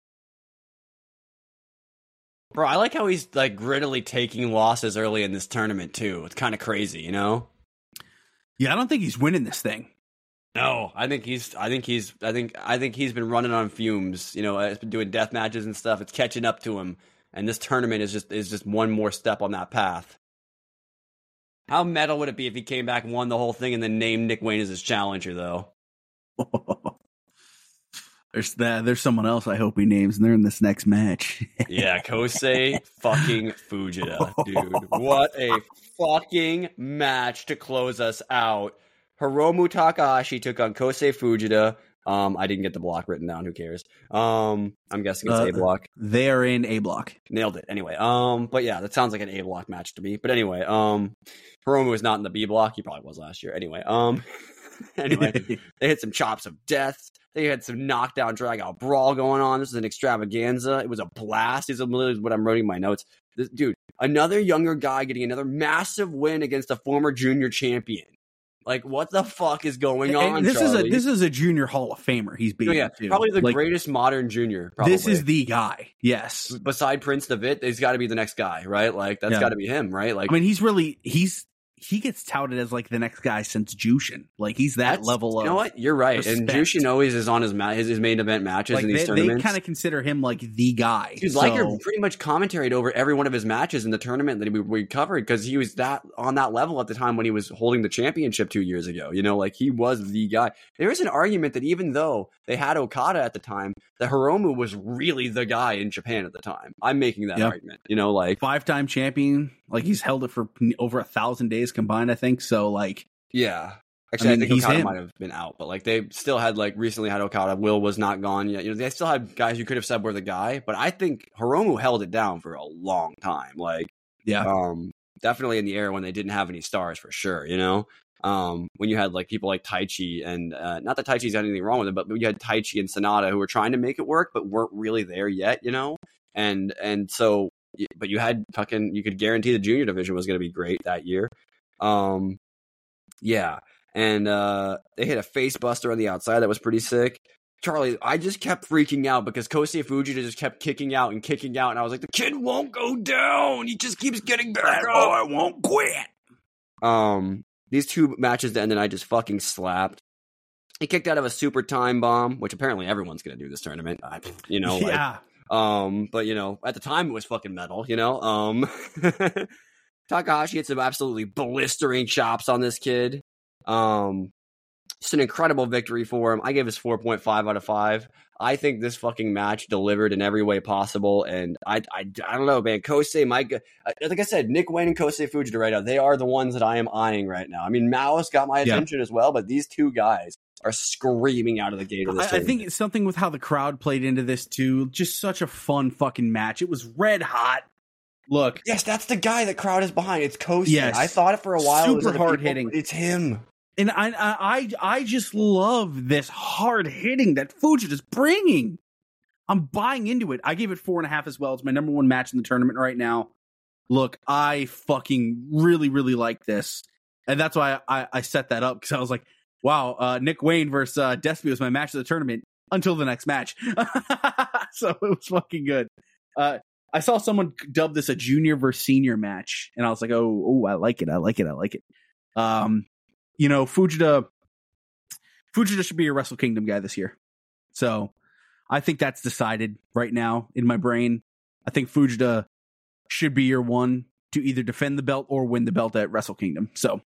Speaker 5: Bro, I like how he's like grittily taking losses early in this tournament too. It's kind of crazy, you know?
Speaker 4: Yeah, I don't think he's winning this thing.
Speaker 5: No, I think he's. I think he's. I think. I think he's been running on fumes. You know, he's been doing death matches and stuff. It's catching up to him, and this tournament is just is just one more step on that path. How metal would it be if he came back and won the whole thing and then named Nick Wayne as his challenger, though?
Speaker 4: There's that. There's someone else I hope he names, and they're in this next match.
Speaker 5: Yeah, Kosei fucking Fujita, dude. What a fucking match to close us out. Hiromu Takahashi took on Kosei Fujita. Um, I didn't get the block written down. Who cares? Um, I'm guessing it's
Speaker 4: uh,
Speaker 5: A block.
Speaker 4: They are in A block.
Speaker 5: Nailed it. Anyway, um, but yeah, that sounds like an A block match to me. But anyway, um, Hiromu is not in the B block. He probably was last year. Anyway, um, anyway, they hit some chops of death. They had some knockdown, drag out brawl going on. This is an extravaganza. It was a blast. This is literally what I'm writing in my notes. This, dude, another younger guy getting another massive win against a former junior champion. Like, what the fuck is going on?
Speaker 4: And this
Speaker 5: Charlie?
Speaker 4: is a this is a junior Hall of Famer. He's beating.
Speaker 5: Oh, yeah,
Speaker 4: too.
Speaker 5: probably the
Speaker 4: like,
Speaker 5: greatest modern junior. Probably.
Speaker 4: This is the guy. Yes.
Speaker 5: Beside Prince Devitt, he's got to be the next guy, right? Like, that's
Speaker 4: Yeah.
Speaker 5: got to be him, right? Like,
Speaker 4: I mean, he's really he's he gets touted as like the next guy since Jushin. Like he's that
Speaker 5: that's-
Speaker 4: level of.
Speaker 5: You know what? You're right. And
Speaker 4: respect.
Speaker 5: Jushin always is on his ma- his, his main event matches
Speaker 4: Like
Speaker 5: in these
Speaker 4: they,
Speaker 5: tournaments.
Speaker 4: they kind of consider him like the guy.
Speaker 5: Dude,
Speaker 4: so,
Speaker 5: Liger pretty much commentaried over every one of his matches in the tournament that we, we covered because he was that on that level at the time when he was holding the championship two years ago. You know, like he was the guy. There is an argument that even though they had Okada at the time, that Hiromu was really the guy in Japan at the time. I'm making that
Speaker 4: Yep.
Speaker 5: argument. You know, like
Speaker 4: five-time champion. Like he's held it for over a thousand days combined. I think so. Like
Speaker 5: yeah. Actually, I,
Speaker 4: I mean,
Speaker 5: think
Speaker 4: he's
Speaker 5: Okada
Speaker 4: him.
Speaker 5: might have been out, but like they still had like recently had Okada. Will was not gone yet. You know, they still had guys you could have said were the guy, but I think Hiromu held it down for a long time. Like,
Speaker 4: yeah,
Speaker 5: um, definitely in the era when they didn't have any stars for sure. You know, um, when you had like people like Taichi and uh, not that Taichi's had anything wrong with it, but you had Taichi and Sonata who were trying to make it work, but weren't really there yet. You know, and and so, but you had fucking you could guarantee the junior division was going to be great that year. Um, yeah. And uh, they hit a face buster on the outside that was pretty sick. Charlie, I just kept freaking out because Kosei Fujita just kept kicking out and kicking out. And I was like, the kid won't go down. He just keeps getting back up.
Speaker 4: I won't quit.
Speaker 5: Um, these two matches to end, and I just fucking slapped. He kicked out of a super time bomb, which apparently everyone's going to do this tournament. I, you know, like,
Speaker 4: Yeah.
Speaker 5: um, but you know, at the time it was fucking metal, you know. Um, Takahashi hit some absolutely blistering chops on this kid. Um, just an incredible victory for him. I gave this four point five out of five. I think this fucking match delivered in every way possible, and I, I, I don't know, man. Kosei, my, like I said, Nick Wayne and Kosei Fujita right now, they are the ones that I am eyeing right now. I mean, Mao's got my
Speaker 4: Yeah.
Speaker 5: attention as well, but these two guys, are screaming out of the gate of this
Speaker 4: I, I think it's something with how the crowd played into this too. Just such a fun fucking match. It was red hot. Look,
Speaker 5: yes, that's the guy the crowd is behind. It's Kosi.
Speaker 4: Yes.
Speaker 5: I thought it for a while.
Speaker 4: Super
Speaker 5: it was other
Speaker 4: hard
Speaker 5: people,
Speaker 4: hitting.
Speaker 5: but It's him.
Speaker 4: and I, I, I, I just love this hard hitting that Fujita's bringing. I'm buying into it. I gave it four and a half as well. It's my number one match in the tournament right now. Look, I fucking really, really like this. And that's why I, I set that up, because I was like, wow, uh, Nick Wayne versus uh, Despy was my match of the tournament until the next match. So it was fucking good. Uh, I saw someone dub this a junior versus senior match, and I was like, oh, oh, I like it. I like it. I like it. Um, you know, Fujita, Fujita should be a Wrestle Kingdom guy this year. So I think that's decided right now in my brain. I think Fujita should be your one to either defend the belt or win the belt at Wrestle Kingdom. So,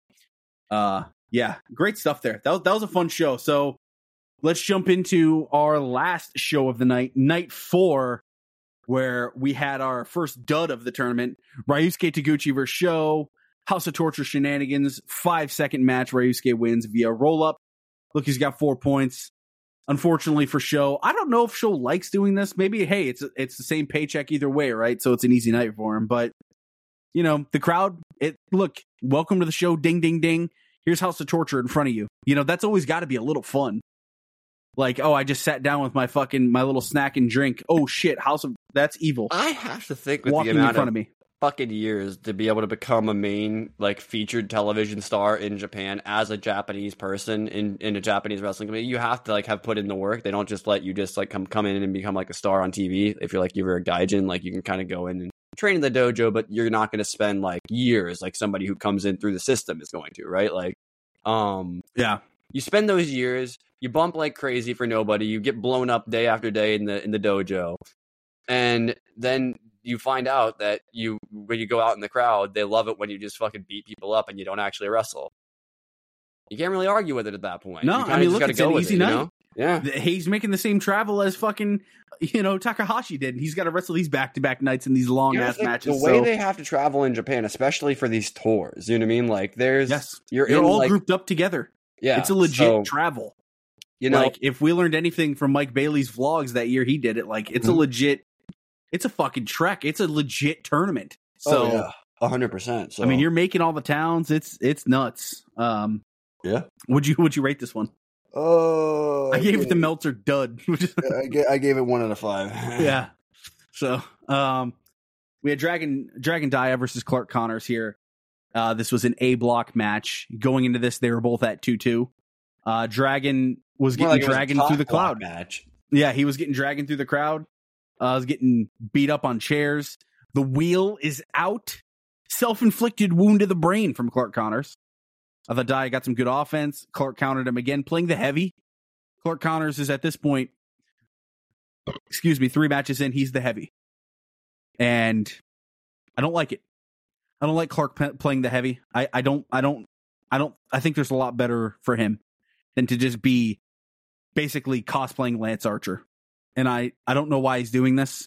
Speaker 4: uh, yeah, great stuff there. That was, that was a fun show. So let's jump into our last show of the night, night four, where we had our first dud of the tournament. Ryusuke Taguchi versus Sho, House of Torture shenanigans, five second match. Ryusuke wins via roll up. Look, he's got four points. Unfortunately for Sho, I don't know if Sho likes doing this. Maybe, hey, it's it's the same paycheck either way, right? So it's an easy night for him. But, you know, the crowd, it look, welcome to the show, ding, ding, ding. Here's House of Torture in front of you. You know, that's always got to be a little fun. Like, oh, I just sat down with my fucking, my little snack and drink. Oh, shit, House of, that's evil.
Speaker 5: I have to think with
Speaker 4: Walking
Speaker 5: the amount
Speaker 4: in front
Speaker 5: of,
Speaker 4: of me.
Speaker 5: fucking years to be able to become a main, like, featured television star in Japan as a Japanese person in, in a Japanese wrestling community. You have to, like, have put in the work. They don't just let you just, like, come come in and become, like, a star on T V. If you're, like, you're a gaijin, like, you can kind of go in and train in the dojo, but you're not going to spend, like, years like somebody who comes in through the system is going to, right? Like, um,
Speaker 4: Yeah.
Speaker 5: you spend those years, you bump like crazy for nobody, you get blown up day after day in the in the dojo, and then you find out that you when you go out in the crowd, they love it when you just fucking beat people up and you don't actually wrestle. You can't really argue with it at that point.
Speaker 4: No,
Speaker 5: You kinda
Speaker 4: I mean,
Speaker 5: just
Speaker 4: look,
Speaker 5: gotta
Speaker 4: it's
Speaker 5: go
Speaker 4: an
Speaker 5: with
Speaker 4: easy
Speaker 5: it, you
Speaker 4: night.
Speaker 5: know? Yeah.
Speaker 4: He's making the same travel as fucking, you know, Takahashi did. He's got to wrestle these back-to-back nights in these long-ass
Speaker 5: You know,
Speaker 4: matches.
Speaker 5: the way
Speaker 4: so.
Speaker 5: they have to travel in Japan, especially for these tours, you know what I mean? Like, there's
Speaker 4: Yes,
Speaker 5: you're,
Speaker 4: you're
Speaker 5: in,
Speaker 4: all
Speaker 5: like,
Speaker 4: grouped up together.
Speaker 5: yeah,
Speaker 4: It's a legit
Speaker 5: so,
Speaker 4: travel.
Speaker 5: You know,
Speaker 4: Like, if we learned anything from Mike Bailey's vlogs that year he did it, like, it's
Speaker 5: Mhm.
Speaker 4: a legit, it's a fucking trek. It's a legit tournament. So,
Speaker 5: oh, yeah, a hundred percent. So
Speaker 4: I mean, you're making all the towns. It's it's nuts. Um,
Speaker 5: yeah.
Speaker 4: would you would you rate this one?
Speaker 5: Oh,
Speaker 4: I gave it the Meltzer dud. which is-
Speaker 5: I gave, I gave it one out of five.
Speaker 4: yeah. So, um, we had Dragon Dragon Dia versus Clark Connors here. Uh, this was an A block match. Going into this, they were both at two two. Uh, Dragon was
Speaker 5: More
Speaker 4: getting
Speaker 5: like it was a
Speaker 4: dragged
Speaker 5: top
Speaker 4: through the
Speaker 5: block
Speaker 4: crowd.
Speaker 5: match.
Speaker 4: Yeah, he was getting dragged through the crowd. Uh, was getting beat up on chairs. The wheel is out. Self-inflicted wound to the brain from Clark Connors. I thought Dia got some good offense. Clark countered him again, playing the heavy. Clark Connors is at this point, excuse me, three matches in, he's the heavy. And I don't like it. I don't like Clark pe- playing the heavy. I, I don't, I don't, I don't, I think there's a lot better for him than to just be basically cosplaying Lance Archer. And I, I don't know why he's doing this.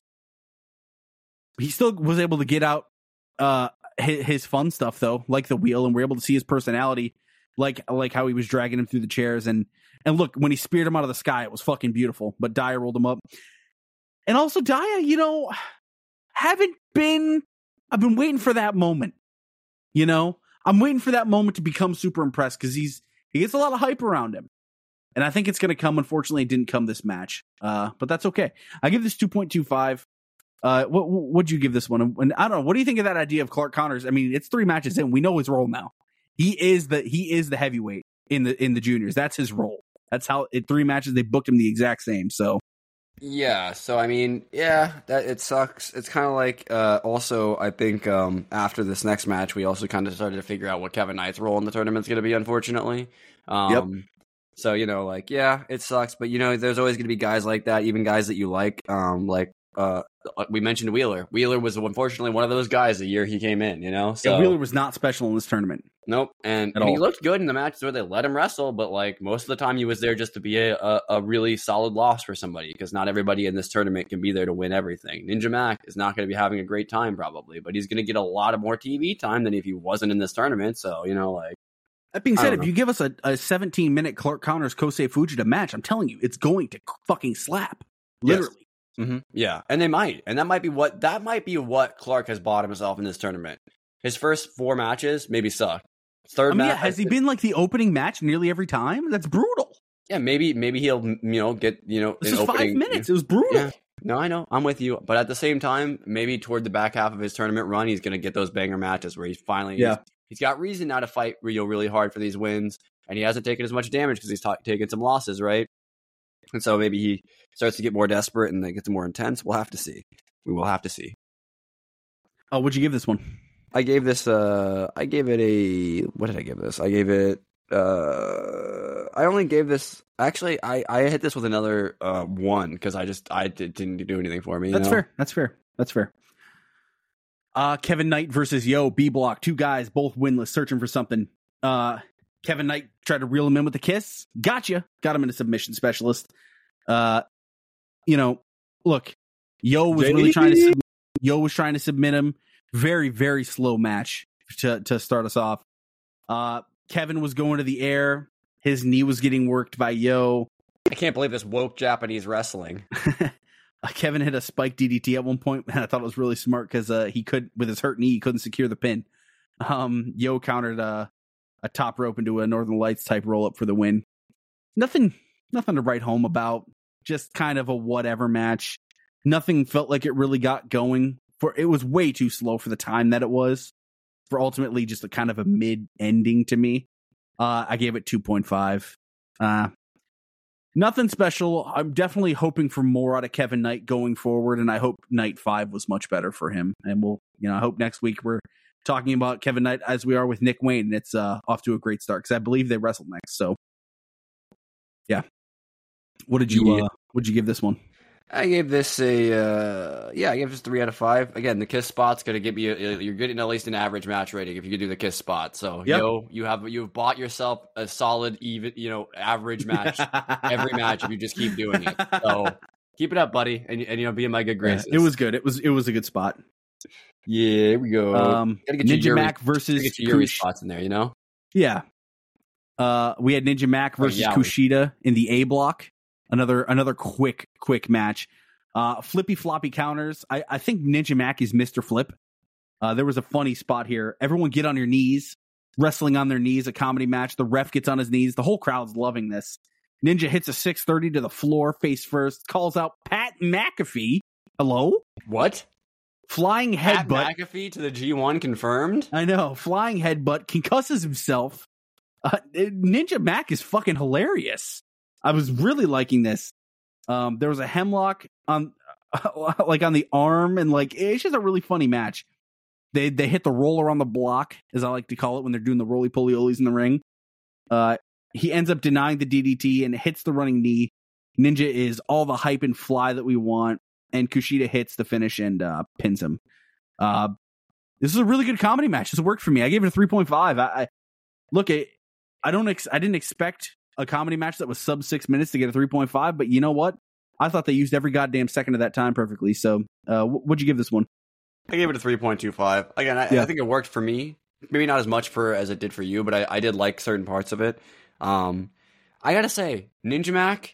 Speaker 4: He still was able to get out uh, his, his fun stuff, though, like the wheel, and we're able to see his personality, like like how he was dragging him through the chairs. And, and look, when he speared him out of the sky, it was fucking beautiful. But Dia rolled him up. And also, Dia, you know, haven't been, I've been waiting for that moment. You know, I'm waiting for that moment to become super impressed because he's he gets a lot of hype around him. And I think it's going to come. Unfortunately, it didn't come this match. Uh, but that's okay. I give this two point two five. Uh, what would you give this one? And I don't know. What do you think of that idea of Clark Connors? I mean, it's three matches in. We know his role now. He is the he is the heavyweight in the in the juniors. That's his role. That's how in three matches they booked him the exact same. So
Speaker 5: Yeah, so I mean, yeah, that it sucks. It's kind of like uh, also I think um, after this next match, we also kind of started to figure out what Kevin Knight's role in the tournament's going to be. Unfortunately, um,
Speaker 4: Yep.
Speaker 5: So you know, like, yeah, it sucks, but you know, there's always going to be guys like that, even guys that you like. Um, like uh, we mentioned Wheeler. Wheeler was unfortunately one of those guys the year he came in. You know, so
Speaker 4: yeah, Wheeler was not special in this tournament.
Speaker 5: Nope, and,
Speaker 4: At
Speaker 5: and he
Speaker 4: all.
Speaker 5: looked good in the matches where they let him wrestle, but like most of the time he was there just to be a, a, a really solid loss for somebody because not everybody in this tournament can be there to win everything. Ninja Mac is not going to be having a great time probably, but he's going to get a lot of more T V time than if he wasn't in this tournament. So you know, like
Speaker 4: That being
Speaker 5: I
Speaker 4: said,
Speaker 5: don't
Speaker 4: if
Speaker 5: know.
Speaker 4: you give us a, a seventeen minute Clark counters Kosei Fujita match, I'm telling you, it's going to fucking slap. Literally.
Speaker 5: Yes. Mm-hmm. Yeah, and they might, and that might be what that might be what Clark has bought himself in this tournament. His first four matches maybe suck. Third
Speaker 4: I mean,
Speaker 5: match,
Speaker 4: yeah, has he been like the opening match nearly every time? That's brutal.
Speaker 5: Yeah, maybe maybe he'll you know get you know
Speaker 4: This
Speaker 5: an
Speaker 4: is five
Speaker 5: opening-
Speaker 4: minutes. It was brutal.
Speaker 5: Yeah. No, I know. I'm with you. But at the same time, maybe toward the back half of his tournament run, he's going to get those banger matches where he's finally,
Speaker 4: Yeah.
Speaker 5: he's, he's got reason now to fight Rio really hard for these wins. And he hasn't taken as much damage because he's ta- taken some losses, right? And so maybe he starts to get more desperate and it gets more intense. We'll have to see. We will have to see.
Speaker 4: Oh, what'd you give this one?
Speaker 5: I gave this, uh, I gave it a, what did I give this? I gave it, uh, I only gave this, actually, I, I hit this with another uh, one because I just, I did, didn't do anything for me. you
Speaker 4: That's
Speaker 5: know?
Speaker 4: fair. That's fair. That's fair. Uh, Kevin Knight versus Yo, B Block. Two guys, both winless, searching for something. Uh, Kevin Knight tried to reel him in with a kiss. Gotcha. Got him in a submission specialist. Uh, you know, look, Yo was really trying to, sub- Yo was trying to submit him. Very, very slow match to, to start us off. Uh, Kevin was going to the air. His knee was getting worked by Yo.
Speaker 5: I can't believe this woke Japanese wrestling.
Speaker 4: Kevin hit a spike D D T at one point, and I thought it was really smart because uh, he could, with his hurt knee, he couldn't secure the pin. Um, Yo countered uh, a top rope into a Northern Lights type roll up for the win. Nothing, nothing to write home about. Just kind of a whatever match. Nothing felt like it really got going. For it was way too slow for the time that it was. For ultimately just a kind of a mid ending to me. Uh, I gave it two point five. Uh, Nothing special. I'm definitely hoping for more out of Kevin Knight going forward, and I hope Night five was much better for him. And we'll, you know, I hope next week we're talking about Kevin Knight as we are with Nick Wayne, and it's uh, off to a great start because I believe they wrestle next. So, yeah. What did you
Speaker 5: Yeah.
Speaker 4: uh, what did you give this one?
Speaker 5: I gave this a uh, yeah, I gave this three out of five. Again, the kiss spot's gonna give you you're getting at least an average match rating if you could do the kiss spot. So
Speaker 4: Yep.
Speaker 5: yo, you have you've bought yourself a solid even you know average match every match if you just keep doing it. So keep it up, buddy, and and you know be in my good
Speaker 4: Yeah,
Speaker 5: graces.
Speaker 4: it was good. It was it was a good spot.
Speaker 5: yeah. Here we go.
Speaker 4: Um,
Speaker 5: Gotta get your
Speaker 4: Ninja
Speaker 5: Yuri-
Speaker 4: Mac versus
Speaker 5: gotta get your Yuri
Speaker 4: Kush-
Speaker 5: spots in there, you know.
Speaker 4: Yeah. Uh, we had Ninja Mac
Speaker 5: Oh,
Speaker 4: versus
Speaker 5: yeah.
Speaker 4: Kushida in the A block. Another another quick quick match. Uh, flippy floppy counters. I, I think Ninja Mac is Mister Flip. Uh, there was a funny spot here. Everyone get on your knees, wrestling on their knees, a comedy match. The ref gets on his knees. The whole crowd's loving this. Ninja hits a six thirty to the floor, face first, calls out Pat McAfee. Hello?
Speaker 5: What?
Speaker 4: Flying
Speaker 5: Pat
Speaker 4: headbutt.
Speaker 5: McAfee to the G one confirmed.
Speaker 4: I know. Flying headbutt, concusses himself. Uh, Ninja Mac is fucking hilarious. I was really liking this. Um, there was a hemlock on, like on the arm, and like it's just a really funny match. They they hit the roller on the block, as I like to call it, when they're doing the roly poly olies in the ring. Uh, he ends up denying the D D T and hits the running knee. Ninja is all the hype and fly that we want, and Kushida hits the finish and uh, pins him. Uh, this is a really good comedy match. This worked for me. I gave it a three point five. I, I look, I, I don't, ex- I didn't expect a comedy match that was sub six minutes to get a three point five, but you know what? I thought they used every goddamn second of that time perfectly. So, uh, wh- what'd you give this one?
Speaker 5: I gave it a three point two five. Again, I,
Speaker 4: Yeah.
Speaker 5: I think it worked for me. Maybe not as much for as it did for you, but I, I did like certain parts of it. Um, I gotta say, Ninja Mac,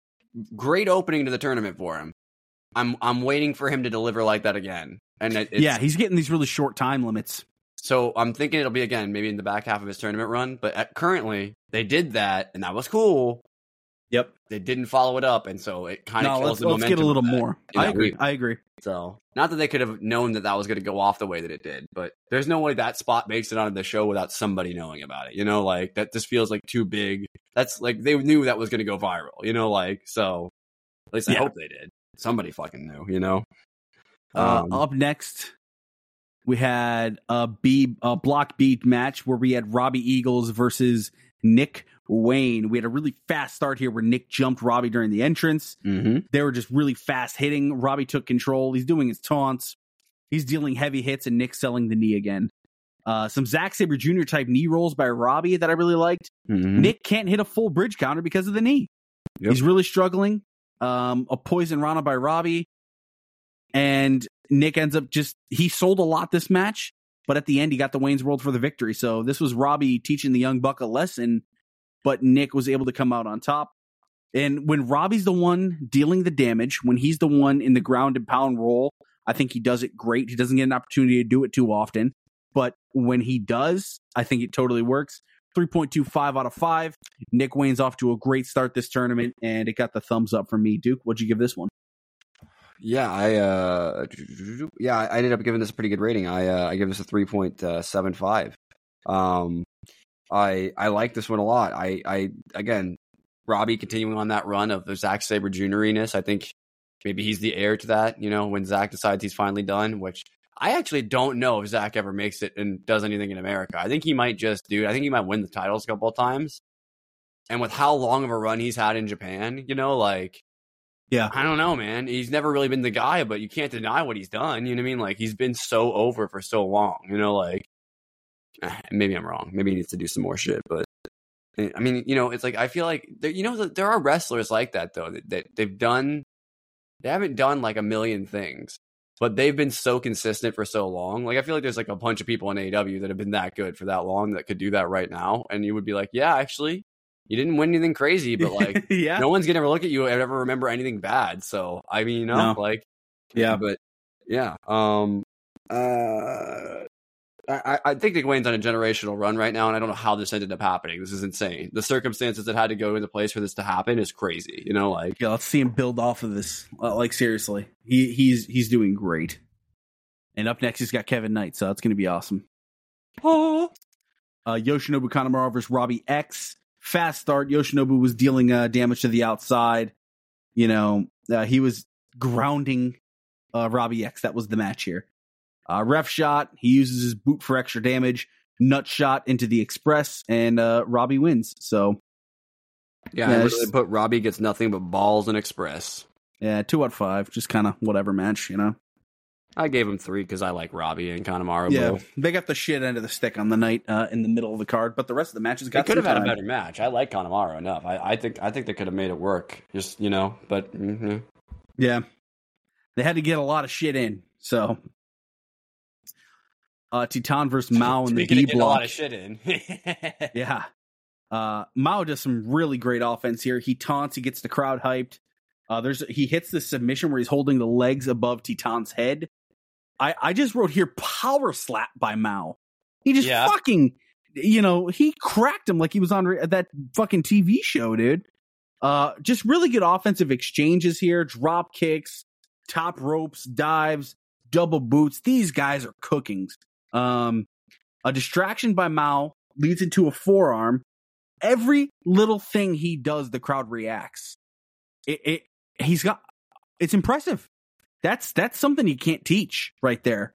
Speaker 5: great opening to the tournament for him. I'm I'm waiting for him to deliver like that again. And it, it's,
Speaker 4: Yeah, he's getting these really short time limits.
Speaker 5: so I'm thinking it'll be again maybe in the back half of his tournament run. But at, currently, they did that, and that was cool.
Speaker 4: Yep.
Speaker 5: They didn't follow it up, and so it kind of
Speaker 4: No,
Speaker 5: kills
Speaker 4: let's,
Speaker 5: the
Speaker 4: let's
Speaker 5: momentum.
Speaker 4: get a little
Speaker 5: of that
Speaker 4: more.
Speaker 5: in
Speaker 4: I
Speaker 5: that
Speaker 4: agree.
Speaker 5: week.
Speaker 4: I agree.
Speaker 5: So, not that they could have known that that was going to go off the way that it did, but there's no way that spot makes it onto the show without somebody knowing about it. You know, like that just feels like too big. That's like they knew that was going to go viral. You know, like so. At least I
Speaker 4: Yeah.
Speaker 5: hope they did. Somebody fucking knew. You know.
Speaker 4: Uh,
Speaker 5: Um,
Speaker 4: up next, we had a B a block beat match where we had Robbie Eagles versus Nick Wayne. We had a really fast start here where Nick jumped Robbie during the entrance.
Speaker 5: mhm.
Speaker 4: They were just really fast hitting. Robbie took control. He's doing his taunts. He's dealing heavy hits, and Nick's selling the knee again. Uh, some Zack Sabre Junior type knee rolls by Robbie that I really liked.
Speaker 5: Mhm.
Speaker 4: Nick can't hit a full bridge counter because of the knee.
Speaker 5: Yep.
Speaker 4: He's really struggling. Um, a poison Rana by Robbie. And Nick ends up just, he sold a lot this match. but at the end he got the Wayne's World for the victory. So this was Robbie teaching the young buck a lesson, but Nick was able to come out on top. And when Robbie's the one dealing the damage, when he's the one in the ground and pound roll, I think he does it great. He doesn't get an opportunity to do it too often, but when he does, I think it totally works. three point two five out of five. Nick Wayne's off to a great start this tournament, and it got the thumbs up from me. Duke, what'd you give this one?
Speaker 5: Yeah, I uh, yeah, I ended up giving this a pretty good rating. I uh, I give this a three point seven five. Um, I I like this one a lot. I I again, Robbie continuing on that run of the Zack Sabre Junior-iness. I think maybe he's the heir to that. You know, when Zack decides he's finally done, which I actually don't know if Zack ever makes it and does anything in America. I think he might just do. I think he might win the titles a couple of times. And with how long of a run he's had in Japan, you know, like.
Speaker 4: Yeah.
Speaker 5: I don't know, man. He's never really been the guy, but you can't deny what he's done. You know what I mean? Like, he's been so over for so long. You know, like, maybe I'm wrong. Maybe he needs to do some more shit. But, I mean, you know, it's like, I feel like, there, you know, there are wrestlers like that, though, that, that they've done, they haven't done like a million things, but they've been so consistent for so long. Like, I feel like there's like a bunch of people in A E W that have been that good for that long that could do that right now. And you would be like, yeah, actually. You didn't win anything crazy, but like, yeah. No one's gonna ever look at you and ever remember anything bad. So I mean, you know, no. like, yeah, but yeah, um, uh, I, I think Nick Wayne's on a generational run right now, and I don't know how this ended up happening. This is insane. The circumstances that had to go into place for this to happen is crazy. You know, like,
Speaker 4: yeah, let's see him build off of this. Uh, like, seriously, he he's he's doing great. And up next, he's got Kevin Knight, so that's gonna be awesome. Oh, uh, Yoshinobu Kanemaru versus Robbie X. Fast start. Yoshinobu was dealing uh, damage to the outside. You know, uh, he was grounding uh, Robbie X. That was the match here. Uh, ref shot. He uses his boot for extra damage. Nut shot into the Express, and uh, Robbie wins. So,
Speaker 5: yeah, yeah I literally put Robbie gets nothing but balls and Express.
Speaker 4: Yeah, two out of five. Just kind of whatever match, you know.
Speaker 5: I gave him three because I like Robbie and Kanemaru.
Speaker 4: Yeah, they got the shit end of the stick on the night uh, in the middle of the card, but the rest of the matches got.
Speaker 5: They could have had a better match. I like Kanemaru enough. I, I think I think they could have made it work. Just you know, but mm-hmm.
Speaker 4: yeah, they had to get a lot of shit in. So, uh, Titan versus Mao in the D block.
Speaker 5: A lot of shit in.
Speaker 4: yeah, uh, Mao does some really great offense here. He taunts. He gets the crowd hyped. Uh, there's he hits the submission where he's holding the legs above Titan's head. I, I just wrote here power slap by Mao. He just yeah. fucking, you know, he cracked him like he was on re- that fucking T V show, dude. Uh, just really good offensive exchanges here. Drop kicks, top ropes, dives, double boots. These guys are cookings. Um, a distraction by Mao leads into a forearm. Every little thing he does, the crowd reacts. It, it he's got, it's impressive. That's that's something you can't teach right there.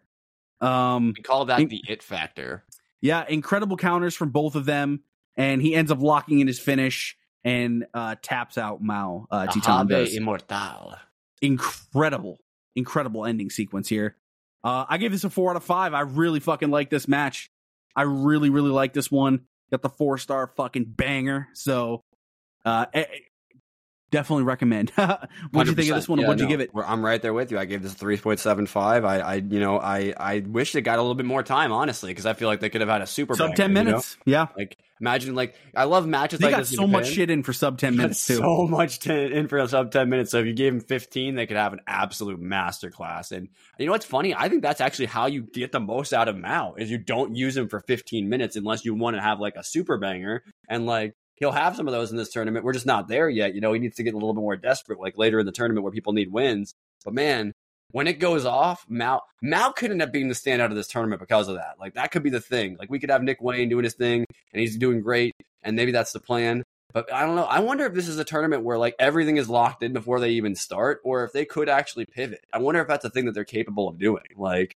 Speaker 4: Um,
Speaker 5: we call that
Speaker 4: in-
Speaker 5: the it factor.
Speaker 4: Yeah, incredible counters from both of them, and he ends up locking in his finish and uh, taps out Mao. Uh, Titan does.
Speaker 5: Immortal.
Speaker 4: Incredible, incredible ending sequence here. Uh, I gave this a four out of five. I really fucking like this match. I really, really like this one. Got the four star fucking banger. So, uh, definitely recommend. What did you think of this one? Yeah, What'd no, you give it?
Speaker 5: I'm right there with you. I gave this a three point seven five. I, I, you know, I, I wish it got a little bit more time, honestly, because I feel like they could have had a super
Speaker 4: sub
Speaker 5: banger,
Speaker 4: ten minutes.
Speaker 5: You know?
Speaker 4: Yeah,
Speaker 5: like imagine, like I love matches
Speaker 4: they
Speaker 5: like
Speaker 4: got
Speaker 5: this.
Speaker 4: so
Speaker 5: in
Speaker 4: much shit in for sub ten minutes too.
Speaker 5: So much ten, in for sub ten minutes. So if you gave them fifteen, they could have an absolute masterclass. And you know what's funny? I think that's actually how you get the most out of Mao is you don't use him for fifteen minutes unless you want to have like a super banger and like. He'll have some of those in this tournament. We're just not there yet. You know, he needs to get a little bit more desperate, like later in the tournament where people need wins. But man, when it goes off, Mao Mao could end up being the standout of this tournament because of that. Like that could be the thing. Like we could have Nick Wayne doing his thing, and he's doing great, and maybe that's the plan. But I don't know. I wonder if this is a tournament where like everything is locked in before they even start, or if they could actually pivot. I wonder if that's a thing that they're capable of doing. Like,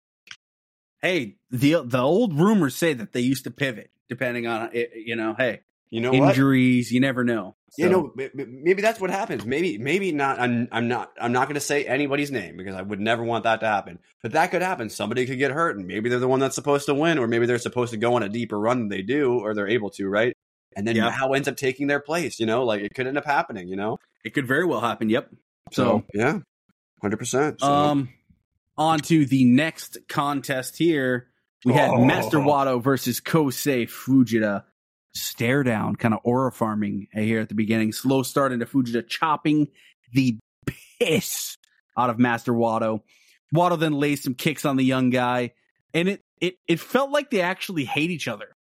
Speaker 4: hey, the the old rumors say that they used to pivot depending on it. You know, hey.
Speaker 5: You know
Speaker 4: injuries,
Speaker 5: what?
Speaker 4: You never know.
Speaker 5: So. You know, maybe that's what happens. Maybe, maybe not. I'm, I'm not. I'm not going to say anybody's name because I would never want that to happen. But that could happen. Somebody could get hurt, and maybe they're the one that's supposed to win, or maybe they're supposed to go on a deeper run than they do, or they're able to, right? And then yeah. Mao ends up taking their place. You know, like it could end up happening. You know,
Speaker 4: it could very well happen. Yep.
Speaker 5: So, so yeah, hundred percent.
Speaker 4: Um, on to the next contest here. we had
Speaker 5: Oh.
Speaker 4: Master Wato versus Kosei Fujita. Stare down, kind of aura farming here at the beginning. Slow start into Fujita, chopping the piss out of Master Wato. Wato then lays some kicks on the young guy, and it it it felt like they actually hate each other.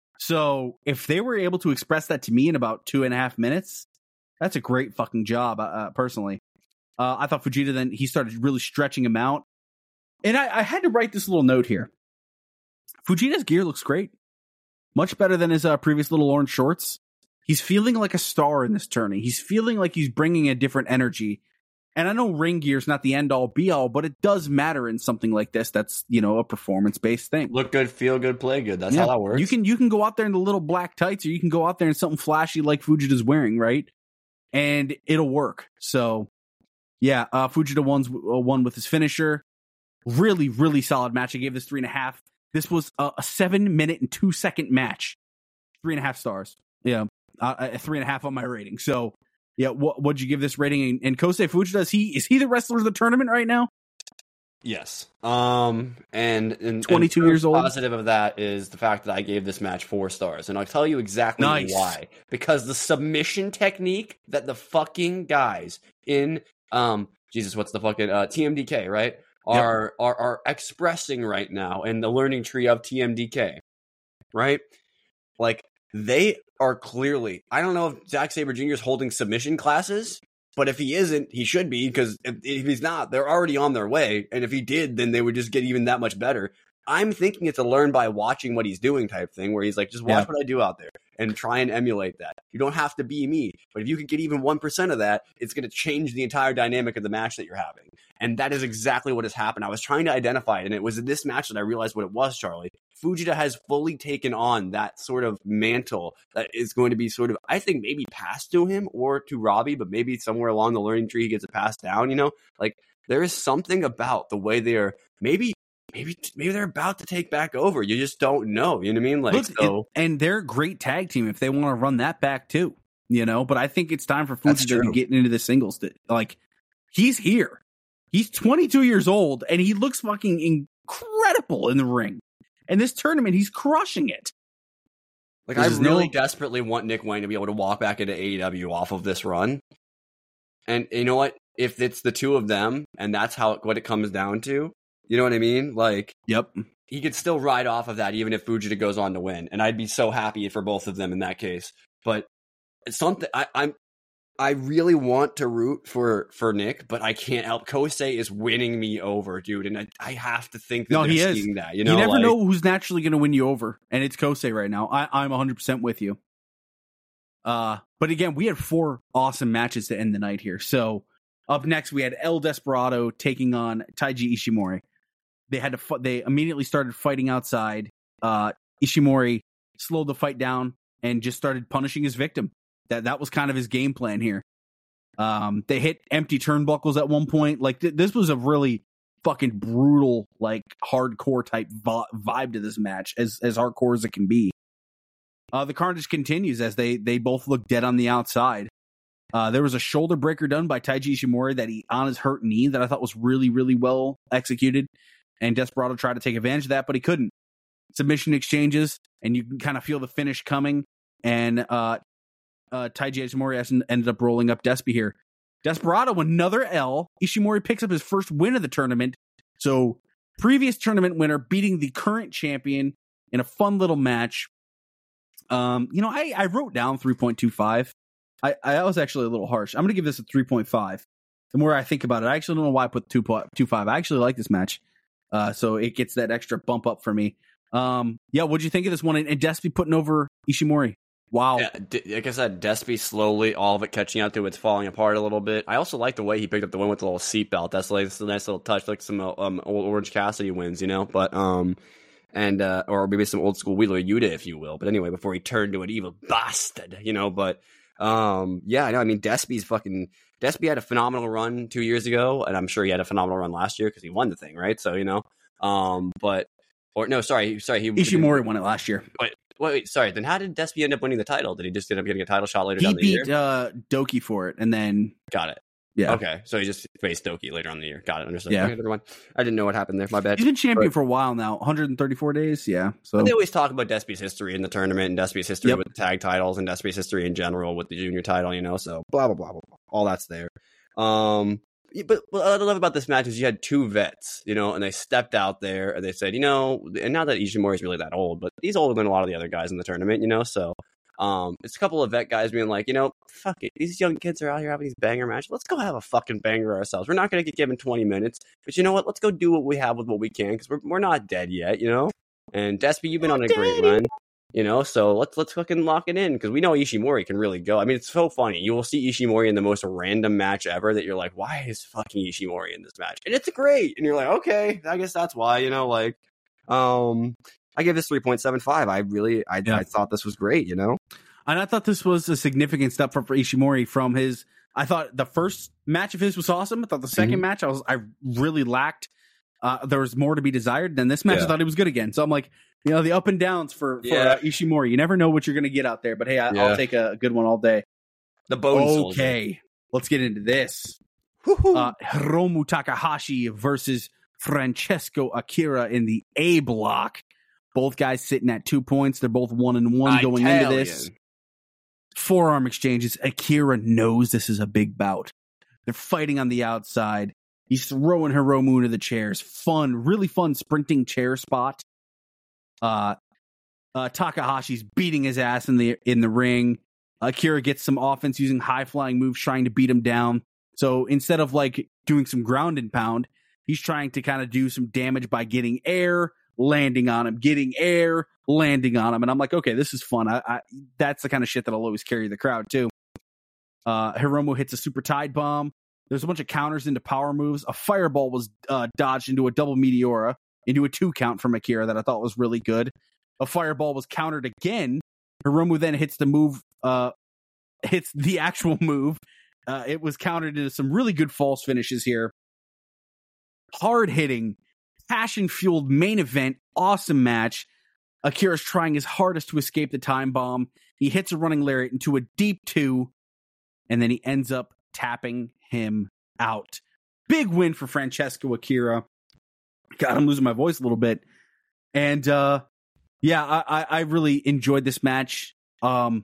Speaker 4: So if they were able to express that to me in about two and a half minutes, that's a great fucking job, uh, personally. Uh, I thought Fujita then, he started really stretching him out. And I, I had to write this little note here. Fujita's gear looks great. Much better than his uh, previous little orange shorts. He's feeling like a star in this tourney. He's feeling like he's bringing a different energy. And I know ring gear is not the end all be all, but it does matter in something like this. That's, you know, a performance based thing.
Speaker 5: Look good, feel good, play good. That's
Speaker 4: Yeah.
Speaker 5: how that works.
Speaker 4: You can you can go out there in the little black tights, or you can go out there in something flashy like Fujita's wearing, right? And it'll work. So, yeah, uh, Fujita won, uh, won with his finisher. Really, really solid match. I gave this three and a half. This was a, a seven minute and two second match. Three and a half stars. Yeah, uh, a three and a half on my rating. So, yeah, what what'd you give this rating? And, and Kosei Fujita, is he is he the wrestler of the tournament right now?
Speaker 5: Yes. Um, and, and
Speaker 4: twenty-two
Speaker 5: and
Speaker 4: years old.
Speaker 5: Positive of that is the fact that I gave this match four stars, and I'll tell you exactly
Speaker 4: Nice.
Speaker 5: why. Because the submission technique that the fucking guys in um Jesus, what's the fucking uh, T M D K, right? Are, are are expressing right now in the learning tree of T M D K, right? Like, they are clearly, I don't know if Zack Sabre Junior is holding submission classes, but if he isn't, he should be, because if, if he's not, they're already on their way. And if he did, then they would just get even that much better. I'm thinking it's a learn by watching what he's doing type thing, where he's like, just watch
Speaker 4: Yeah.
Speaker 5: what I do out there and try and emulate that. You don't have to be me, but if you could get even one percent of that, it's going to change the entire dynamic of the match that you're having. And that is exactly what has happened. I was trying to identify it, and it was in this match that I realized what it was, Charlie. Fujita has fully taken on that sort of mantle that is going to be sort of, I think, maybe passed to him or to Robbie, but maybe somewhere along the learning tree he gets it passed down, you know? Like, there is something about the way they are, maybe maybe maybe they're about to take back over. You just don't know, you know what I mean? Like,
Speaker 4: Look,
Speaker 5: so,
Speaker 4: it- and they're a great tag team if they want to run that back too, you know. But I think it's time for
Speaker 5: That's
Speaker 4: Fujita to
Speaker 5: true.
Speaker 4: get into the singles. To, like, he's here. He's twenty-two years old, and he looks fucking incredible in the ring. And this tournament, he's crushing it.
Speaker 5: like I
Speaker 4: there's
Speaker 5: really
Speaker 4: no-
Speaker 5: desperately want Nick Wayne to be able to walk back into A E W off of this run. And you know what? If it's the two of them, and that's how what it comes down to, you know what I mean? Like,
Speaker 4: Yep.
Speaker 5: he could still ride off of that even if Fujita goes on to win, and I'd be so happy for both of them in that case. But it's something I, I'm I really want to root for for Nick, but I can't help. Kosei is winning me over, dude, and I, I have to think that
Speaker 4: No,
Speaker 5: they're
Speaker 4: he is.
Speaker 5: seeing that. You know,
Speaker 4: you never
Speaker 5: like,
Speaker 4: know who's naturally going to win you over, and it's Kosei right now. I, I'm one hundred percent with you. Uh, but again, we had four awesome matches to end the night here. So up next, we had El Desperado taking on Taiji Ishimori. They had to. Fu- they immediately started fighting outside. Uh, Ishimori slowed the fight down and just started punishing his victim. That that was kind of his game plan here. Um, they hit empty turnbuckles at one point. Like th- this was a really fucking brutal, like hardcore type vi- vibe to this match, as as hardcore as it can be. Uh, the carnage continues as they they both look dead on the outside. Uh, there was a shoulder breaker done by Taiji Ishimori that he on his hurt knee that I thought was really really well executed, and Desperado tried to take advantage of that, but he couldn't. Submission exchanges, and you can kind of feel the finish coming. And uh, uh, Taiji Ishimori ended up rolling up Despy here. Desperado, another L. Ishimori picks up his first win of the tournament. So, previous tournament winner beating the current champion in a fun little match. Um, you know, I, I wrote down three point two five. I, I was actually a little harsh. I'm going to give this a three point five. The more I think about it, I actually don't know why I put two point two five. I actually like this match. Uh, so it gets that extra bump up for me. Um, yeah, what'd you think of this one? And, and Despy putting over Ishimori. Wow.
Speaker 5: Yeah, D- like I said, Despy slowly, all of it catching up to it's falling apart a little bit. I also like the way he picked up the win with the little seatbelt. That's like that's a nice little touch, like some um, old Orange Cassidy wins, you know. But um, and uh, or maybe some old school Wheeler Yuta, if you will. But anyway, before he turned to an evil bastard, you know. But um, yeah, I know. I mean, Despy's fucking Despy had a phenomenal run two years ago, and I'm sure he had a phenomenal run last year because he won the thing, right? So you know, um, but or no, sorry, sorry, he
Speaker 4: Ishimori won it last year.
Speaker 5: Wait, wait, wait, sorry. Then how did Despy end up winning the title? Did he just end up getting a title shot later
Speaker 4: He
Speaker 5: down the
Speaker 4: beat
Speaker 5: year?
Speaker 4: uh, Doki for it, and then
Speaker 5: Got it.
Speaker 4: Yeah.
Speaker 5: Okay, so he just faced Doki later on in the year. Got it. Understood.
Speaker 4: Yeah.
Speaker 5: Okay, never mind. I didn't know what happened there. My bad.
Speaker 4: He's been champion
Speaker 5: But-
Speaker 4: for a while now, one hundred thirty-four days. Yeah. So
Speaker 5: But they always talk about Despy's history in the tournament and Despy's history
Speaker 4: Yep.
Speaker 5: with the tag titles and Despy's history in general with the junior title, you know, so blah, blah, blah, blah, blah. All that's there. Um, but what I love about this match is you had two vets, you know, and they stepped out there and they said, you know, and not that Ishimori is really that old, but he's older than a lot of the other guys in the tournament, you know, so um, it's a couple of vet guys being like, you know, fuck it. These young kids are out here having these banger matches. Let's go have a fucking banger ourselves. We're not going to get given twenty minutes, but you know what? Let's go do what we have with what we can because we're, we're not dead yet, you know? And Despy, you've been on a great run, you know. So let's let's fucking lock it in because we know Ishimori can really go. I mean, it's so funny. You will see Ishimori in the most random match ever that you're like, why is fucking Ishimori in this match? And it's great. And you're like, okay, I guess that's why. You know, like, um, I give this three point seven five. I really, I,
Speaker 4: Yeah.
Speaker 5: I thought this was great. You know,
Speaker 4: and I thought this was a significant step up for Ishimori from his. I thought the first match of his was awesome. I thought the second
Speaker 5: Mhm.
Speaker 4: match I was I really lacked. Uh, there was more to be desired. Then this match
Speaker 5: Yeah.
Speaker 4: I thought it was good again. So I'm like, you know, the up and downs for, for
Speaker 5: Yeah.
Speaker 4: uh, Ishimori. You never know what you're going to get out there. But hey, I,
Speaker 5: Yeah.
Speaker 4: I'll take a, a good one all day.
Speaker 5: the Bone Soldier.
Speaker 4: Okay, let's get into this.
Speaker 5: Woo-hoo.
Speaker 4: Uh, Hiromu Takahashi versus Francesco Akira in the A block. Both guys sitting at two points. They're both one and one going into this.
Speaker 5: Italian.
Speaker 4: Forearm exchanges. Akira knows this is a big bout. They're fighting on the outside. He's throwing Hiromu into the chairs. Fun, really fun sprinting chair spot. Uh, uh, Takahashi's beating his ass in the in the ring. Akira gets some offense using high flying moves, trying to beat him down. So instead of like doing some ground and pound, he's trying to kind of do some damage by getting air, landing on him, getting air, landing on him. And I'm like, okay, this is fun. I, I that's the kind of shit that'll always carry the crowd too. Uh, Hiromu hits a super tide bomb. There's a bunch of counters into power moves. A fireball was uh, dodged into a double meteora, into a two count from Akira that I thought was really good. A fireball was countered again. Hiromu then hits the move, uh, hits the actual move. Uh, it was countered into some really good false finishes here. Hard hitting, passion fueled main event, awesome match. Akira's trying his hardest to escape the time bomb. He hits a running lariat into a deep two, and then he ends up tapping him out. Big win for Francesco Akira. God, I'm losing my voice a little bit. And uh, yeah, I, I, I really enjoyed this match. Um,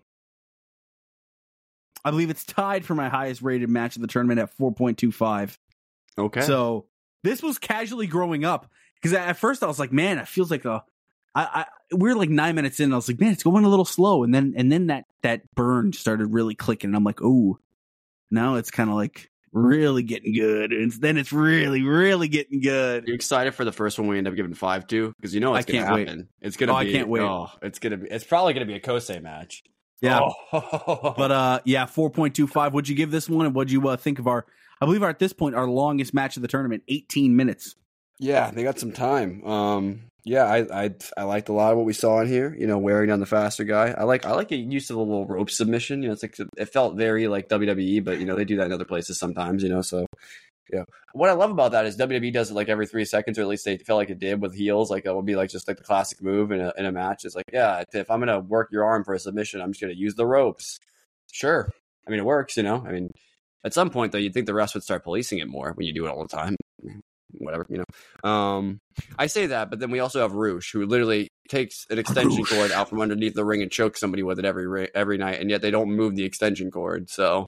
Speaker 4: I believe it's tied for my highest rated match of the tournament at four point two five.
Speaker 5: Okay.
Speaker 4: So this was casually growing up because at first I was like, man, it feels like a. I, I we were like nine minutes in. And I was like, man, it's going a little slow, and then and then that that burn started really clicking. And I'm like, oh, now it's kind of like really getting good, and then it's really really getting good.
Speaker 5: You excited for the first one we end up giving five to? Because you know it's
Speaker 4: I
Speaker 5: gonna
Speaker 4: can't wait.
Speaker 5: happen. It's gonna
Speaker 4: Oh, I
Speaker 5: be.
Speaker 4: can't wait.
Speaker 5: Oh, it's gonna be. It's probably gonna be a Kosei match.
Speaker 4: Yeah,
Speaker 5: Oh.
Speaker 4: but uh, yeah, four point two five. What'd you give this one, and what'd you uh, think of our? I believe our at this point our longest match of the tournament, eighteen minutes.
Speaker 5: Yeah, they got some time. Um, yeah, I I I liked a lot of what we saw in here. You know, wearing down the faster guy. I like I like getting used to the little rope submission. You know, it's like it felt very like W W E, but you know they do that in other places sometimes. You know, so yeah. What I love about that is W W E does it like every three seconds, or at least they felt like it did with heels. Like it would be like just like the classic move in a in a match. It's like, yeah, if I'm gonna work your arm for a submission, I'm just gonna use the ropes. Sure, I mean it works. You know, I mean at some point though, you'd think the refs would start policing it more when you do it all the time. Whatever, you know. Um, I say that, but then we also have Roosh, who literally takes an extension
Speaker 4: Roosh.
Speaker 5: cord out from underneath the ring and chokes somebody with it every ra- every night, and yet they don't move the extension cord. So,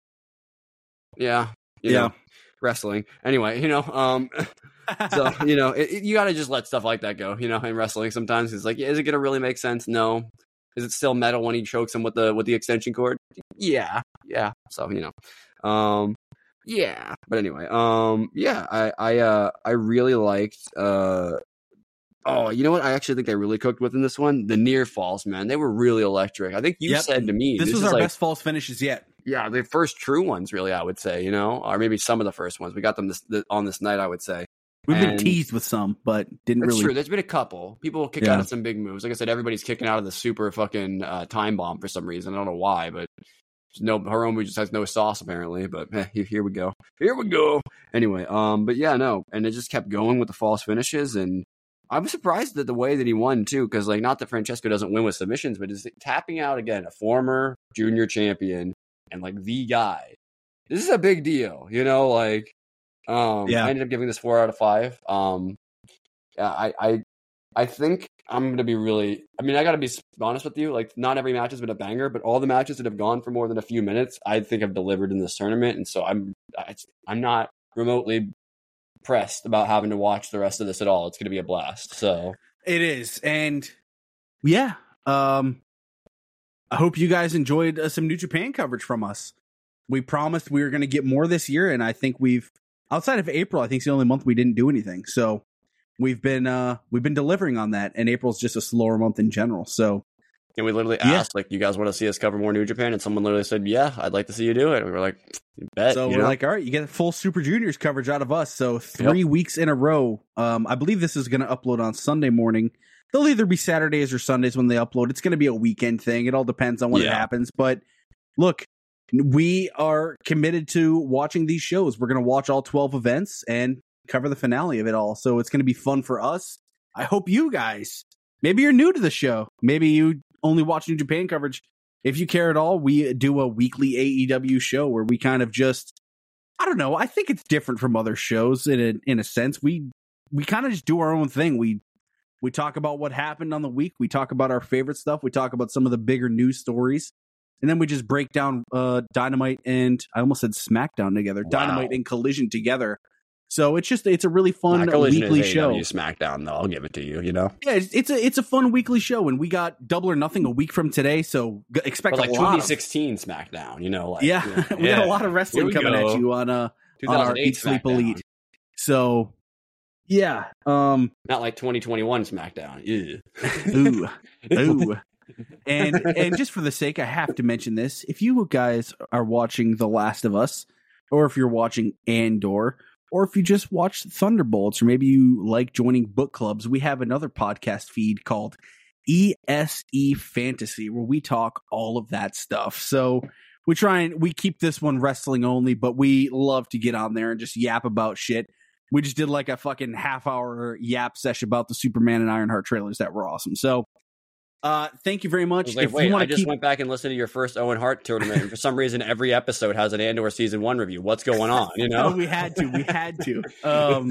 Speaker 5: yeah, you
Speaker 4: Yeah.
Speaker 5: know, wrestling. Anyway, you know, um, so you know, it, it- you got to just let stuff like that go. You know, in wrestling, sometimes it's like, yeah, is it gonna really make sense? No. Is it still metal when he chokes him with the with the extension cord? Yeah, yeah. So you know, um. Yeah, but anyway, um, yeah, I, I, uh, I really liked, uh, oh, you know what? I actually think they really cooked with in this one. The near falls, man, they were really electric. I think you
Speaker 4: Yep.
Speaker 5: said to me,
Speaker 4: This, was
Speaker 5: is
Speaker 4: our
Speaker 5: like,
Speaker 4: best false finishes yet.
Speaker 5: yeah, the first true ones, really, I would say, you know, or maybe some of the first ones. We got them this, this on this night, I would say.
Speaker 4: We've been
Speaker 5: And-
Speaker 4: teased with some, but didn't
Speaker 5: That's
Speaker 4: really.
Speaker 5: true. There's been a couple. People will kick
Speaker 4: Yeah.
Speaker 5: out of some big moves. Like I said, everybody's kicking out of the super fucking uh, time bomb for some reason. I don't know why, but no, Hiromu just has no sauce apparently. But eh, here we go. Here we go. Anyway, um, but yeah, no, and it just kept going with the false finishes, and I was surprised at the way that he won too, because like not that Francesco doesn't win with submissions, but just tapping out again, a former junior champion and like the guy, this is a big deal, you know, like, um,
Speaker 4: Yeah.
Speaker 5: I ended up giving this four out of five. Um, yeah, I, I, I think I'm going to be really, I mean, I got to be honest with you. Like, not every match has been a banger, but all the matches that have gone for more than a few minutes, I think have delivered in this tournament. And so I'm, I, I'm not remotely pressed about having to watch the rest of this at all. It's going to be a blast. So
Speaker 4: It is. And yeah, um, I hope you guys enjoyed uh, some New Japan coverage from us. We promised we were going to get more this year, and I think we've, outside of April, I think it's the only month we didn't do anything. So we've been uh, we've been delivering on that, and April's just a slower month in general. So
Speaker 5: and we literally
Speaker 4: Yeah.
Speaker 5: asked, like, you guys want to see us cover more New Japan? And someone literally said, yeah, I'd like to see you do it. And we were like, you bet.
Speaker 4: So
Speaker 5: you
Speaker 4: we're
Speaker 5: know?
Speaker 4: like, all right, you get full Super Juniors coverage out of us. So three weeks in a row. Um, I believe this is going to upload on Sunday morning. They'll either be Saturdays or Sundays when they upload. It's going to be a weekend thing. It all depends on when
Speaker 5: Yeah.
Speaker 4: it happens. But look, we are committed to watching these shows. We're going to watch all twelve events and cover the finale of it all. So it's going to be fun for us. I hope you guys, maybe you're new to the show. Maybe you only watch New Japan coverage. If you care at all, we do a weekly A E W show where we kind of just, I don't know. I think it's different from other shows in a, in a sense. We we kind of just do our own thing. We we talk about what happened on the week. We talk about our favorite stuff. We talk about some of the bigger news stories, and then we just break down uh, Dynamite and I almost said SmackDown together.
Speaker 5: Wow.
Speaker 4: Dynamite and Collision together. So it's just it's a really fun
Speaker 5: Nah, Collision
Speaker 4: weekly
Speaker 5: is
Speaker 4: show.
Speaker 5: A E W SmackDown, though. I'll give it to you, you know?
Speaker 4: Yeah, it's, it's a it's a fun weekly show, and we got Double or Nothing a week from today. So g- expect
Speaker 5: But like
Speaker 4: a lot.
Speaker 5: twenty
Speaker 4: Of,
Speaker 5: sixteen SmackDown, you know? Like,
Speaker 4: yeah,
Speaker 5: you know,
Speaker 4: we got
Speaker 5: yeah.
Speaker 4: a lot of wrestling
Speaker 5: Here we
Speaker 4: coming
Speaker 5: go.
Speaker 4: at you on uh on our
Speaker 5: two thousand eight
Speaker 4: Eat Sleep
Speaker 5: SmackDown.
Speaker 4: Elite. So yeah, um,
Speaker 5: Not like twenty twenty-one SmackDown. Ew.
Speaker 4: ooh, ooh, and and just for the sake, I have to mention this: if you guys are watching The Last of Us, or if you're watching Andor, or if you just watch Thunderbolts, or maybe you like joining book clubs, we have another podcast feed called E S E Fantasy, where we talk all of that stuff. So we try and we keep this one wrestling only, but we love to get on there and just yap about shit. We just did like a fucking half hour yap session about the Superman and Ironheart trailers that were awesome. So uh, thank you very
Speaker 5: I
Speaker 4: much.
Speaker 5: was like,
Speaker 4: If
Speaker 5: wait,
Speaker 4: you want
Speaker 5: I
Speaker 4: to
Speaker 5: just
Speaker 4: keep,
Speaker 5: went back and listened to your first Owen Hart tournament, and for some reason, every episode has an Andor season one review. What's going on? You
Speaker 4: no,
Speaker 5: know?
Speaker 4: we had to, we had to. Um,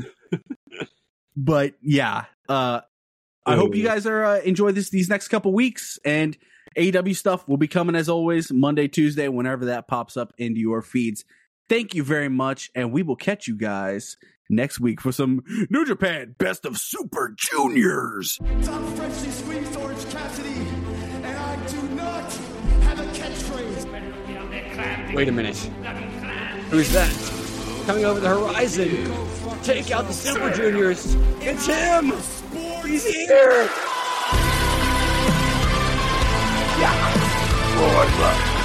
Speaker 4: but yeah, uh, I hope you guys are uh, enjoy this these next couple weeks, and A E W stuff will be coming as always Monday, Tuesday, whenever that pops up into your feeds. Thank you very much, and we will catch you guys next week for some New Japan Best of Super Juniors.
Speaker 1: Tom freshly squeezed Orange Cassidy, and I do not have a catchphrase.
Speaker 5: Wait a minute. Who's that? Coming over the horizon. Take out the Super Juniors. It's him. He's here. Yeah. Lord, look.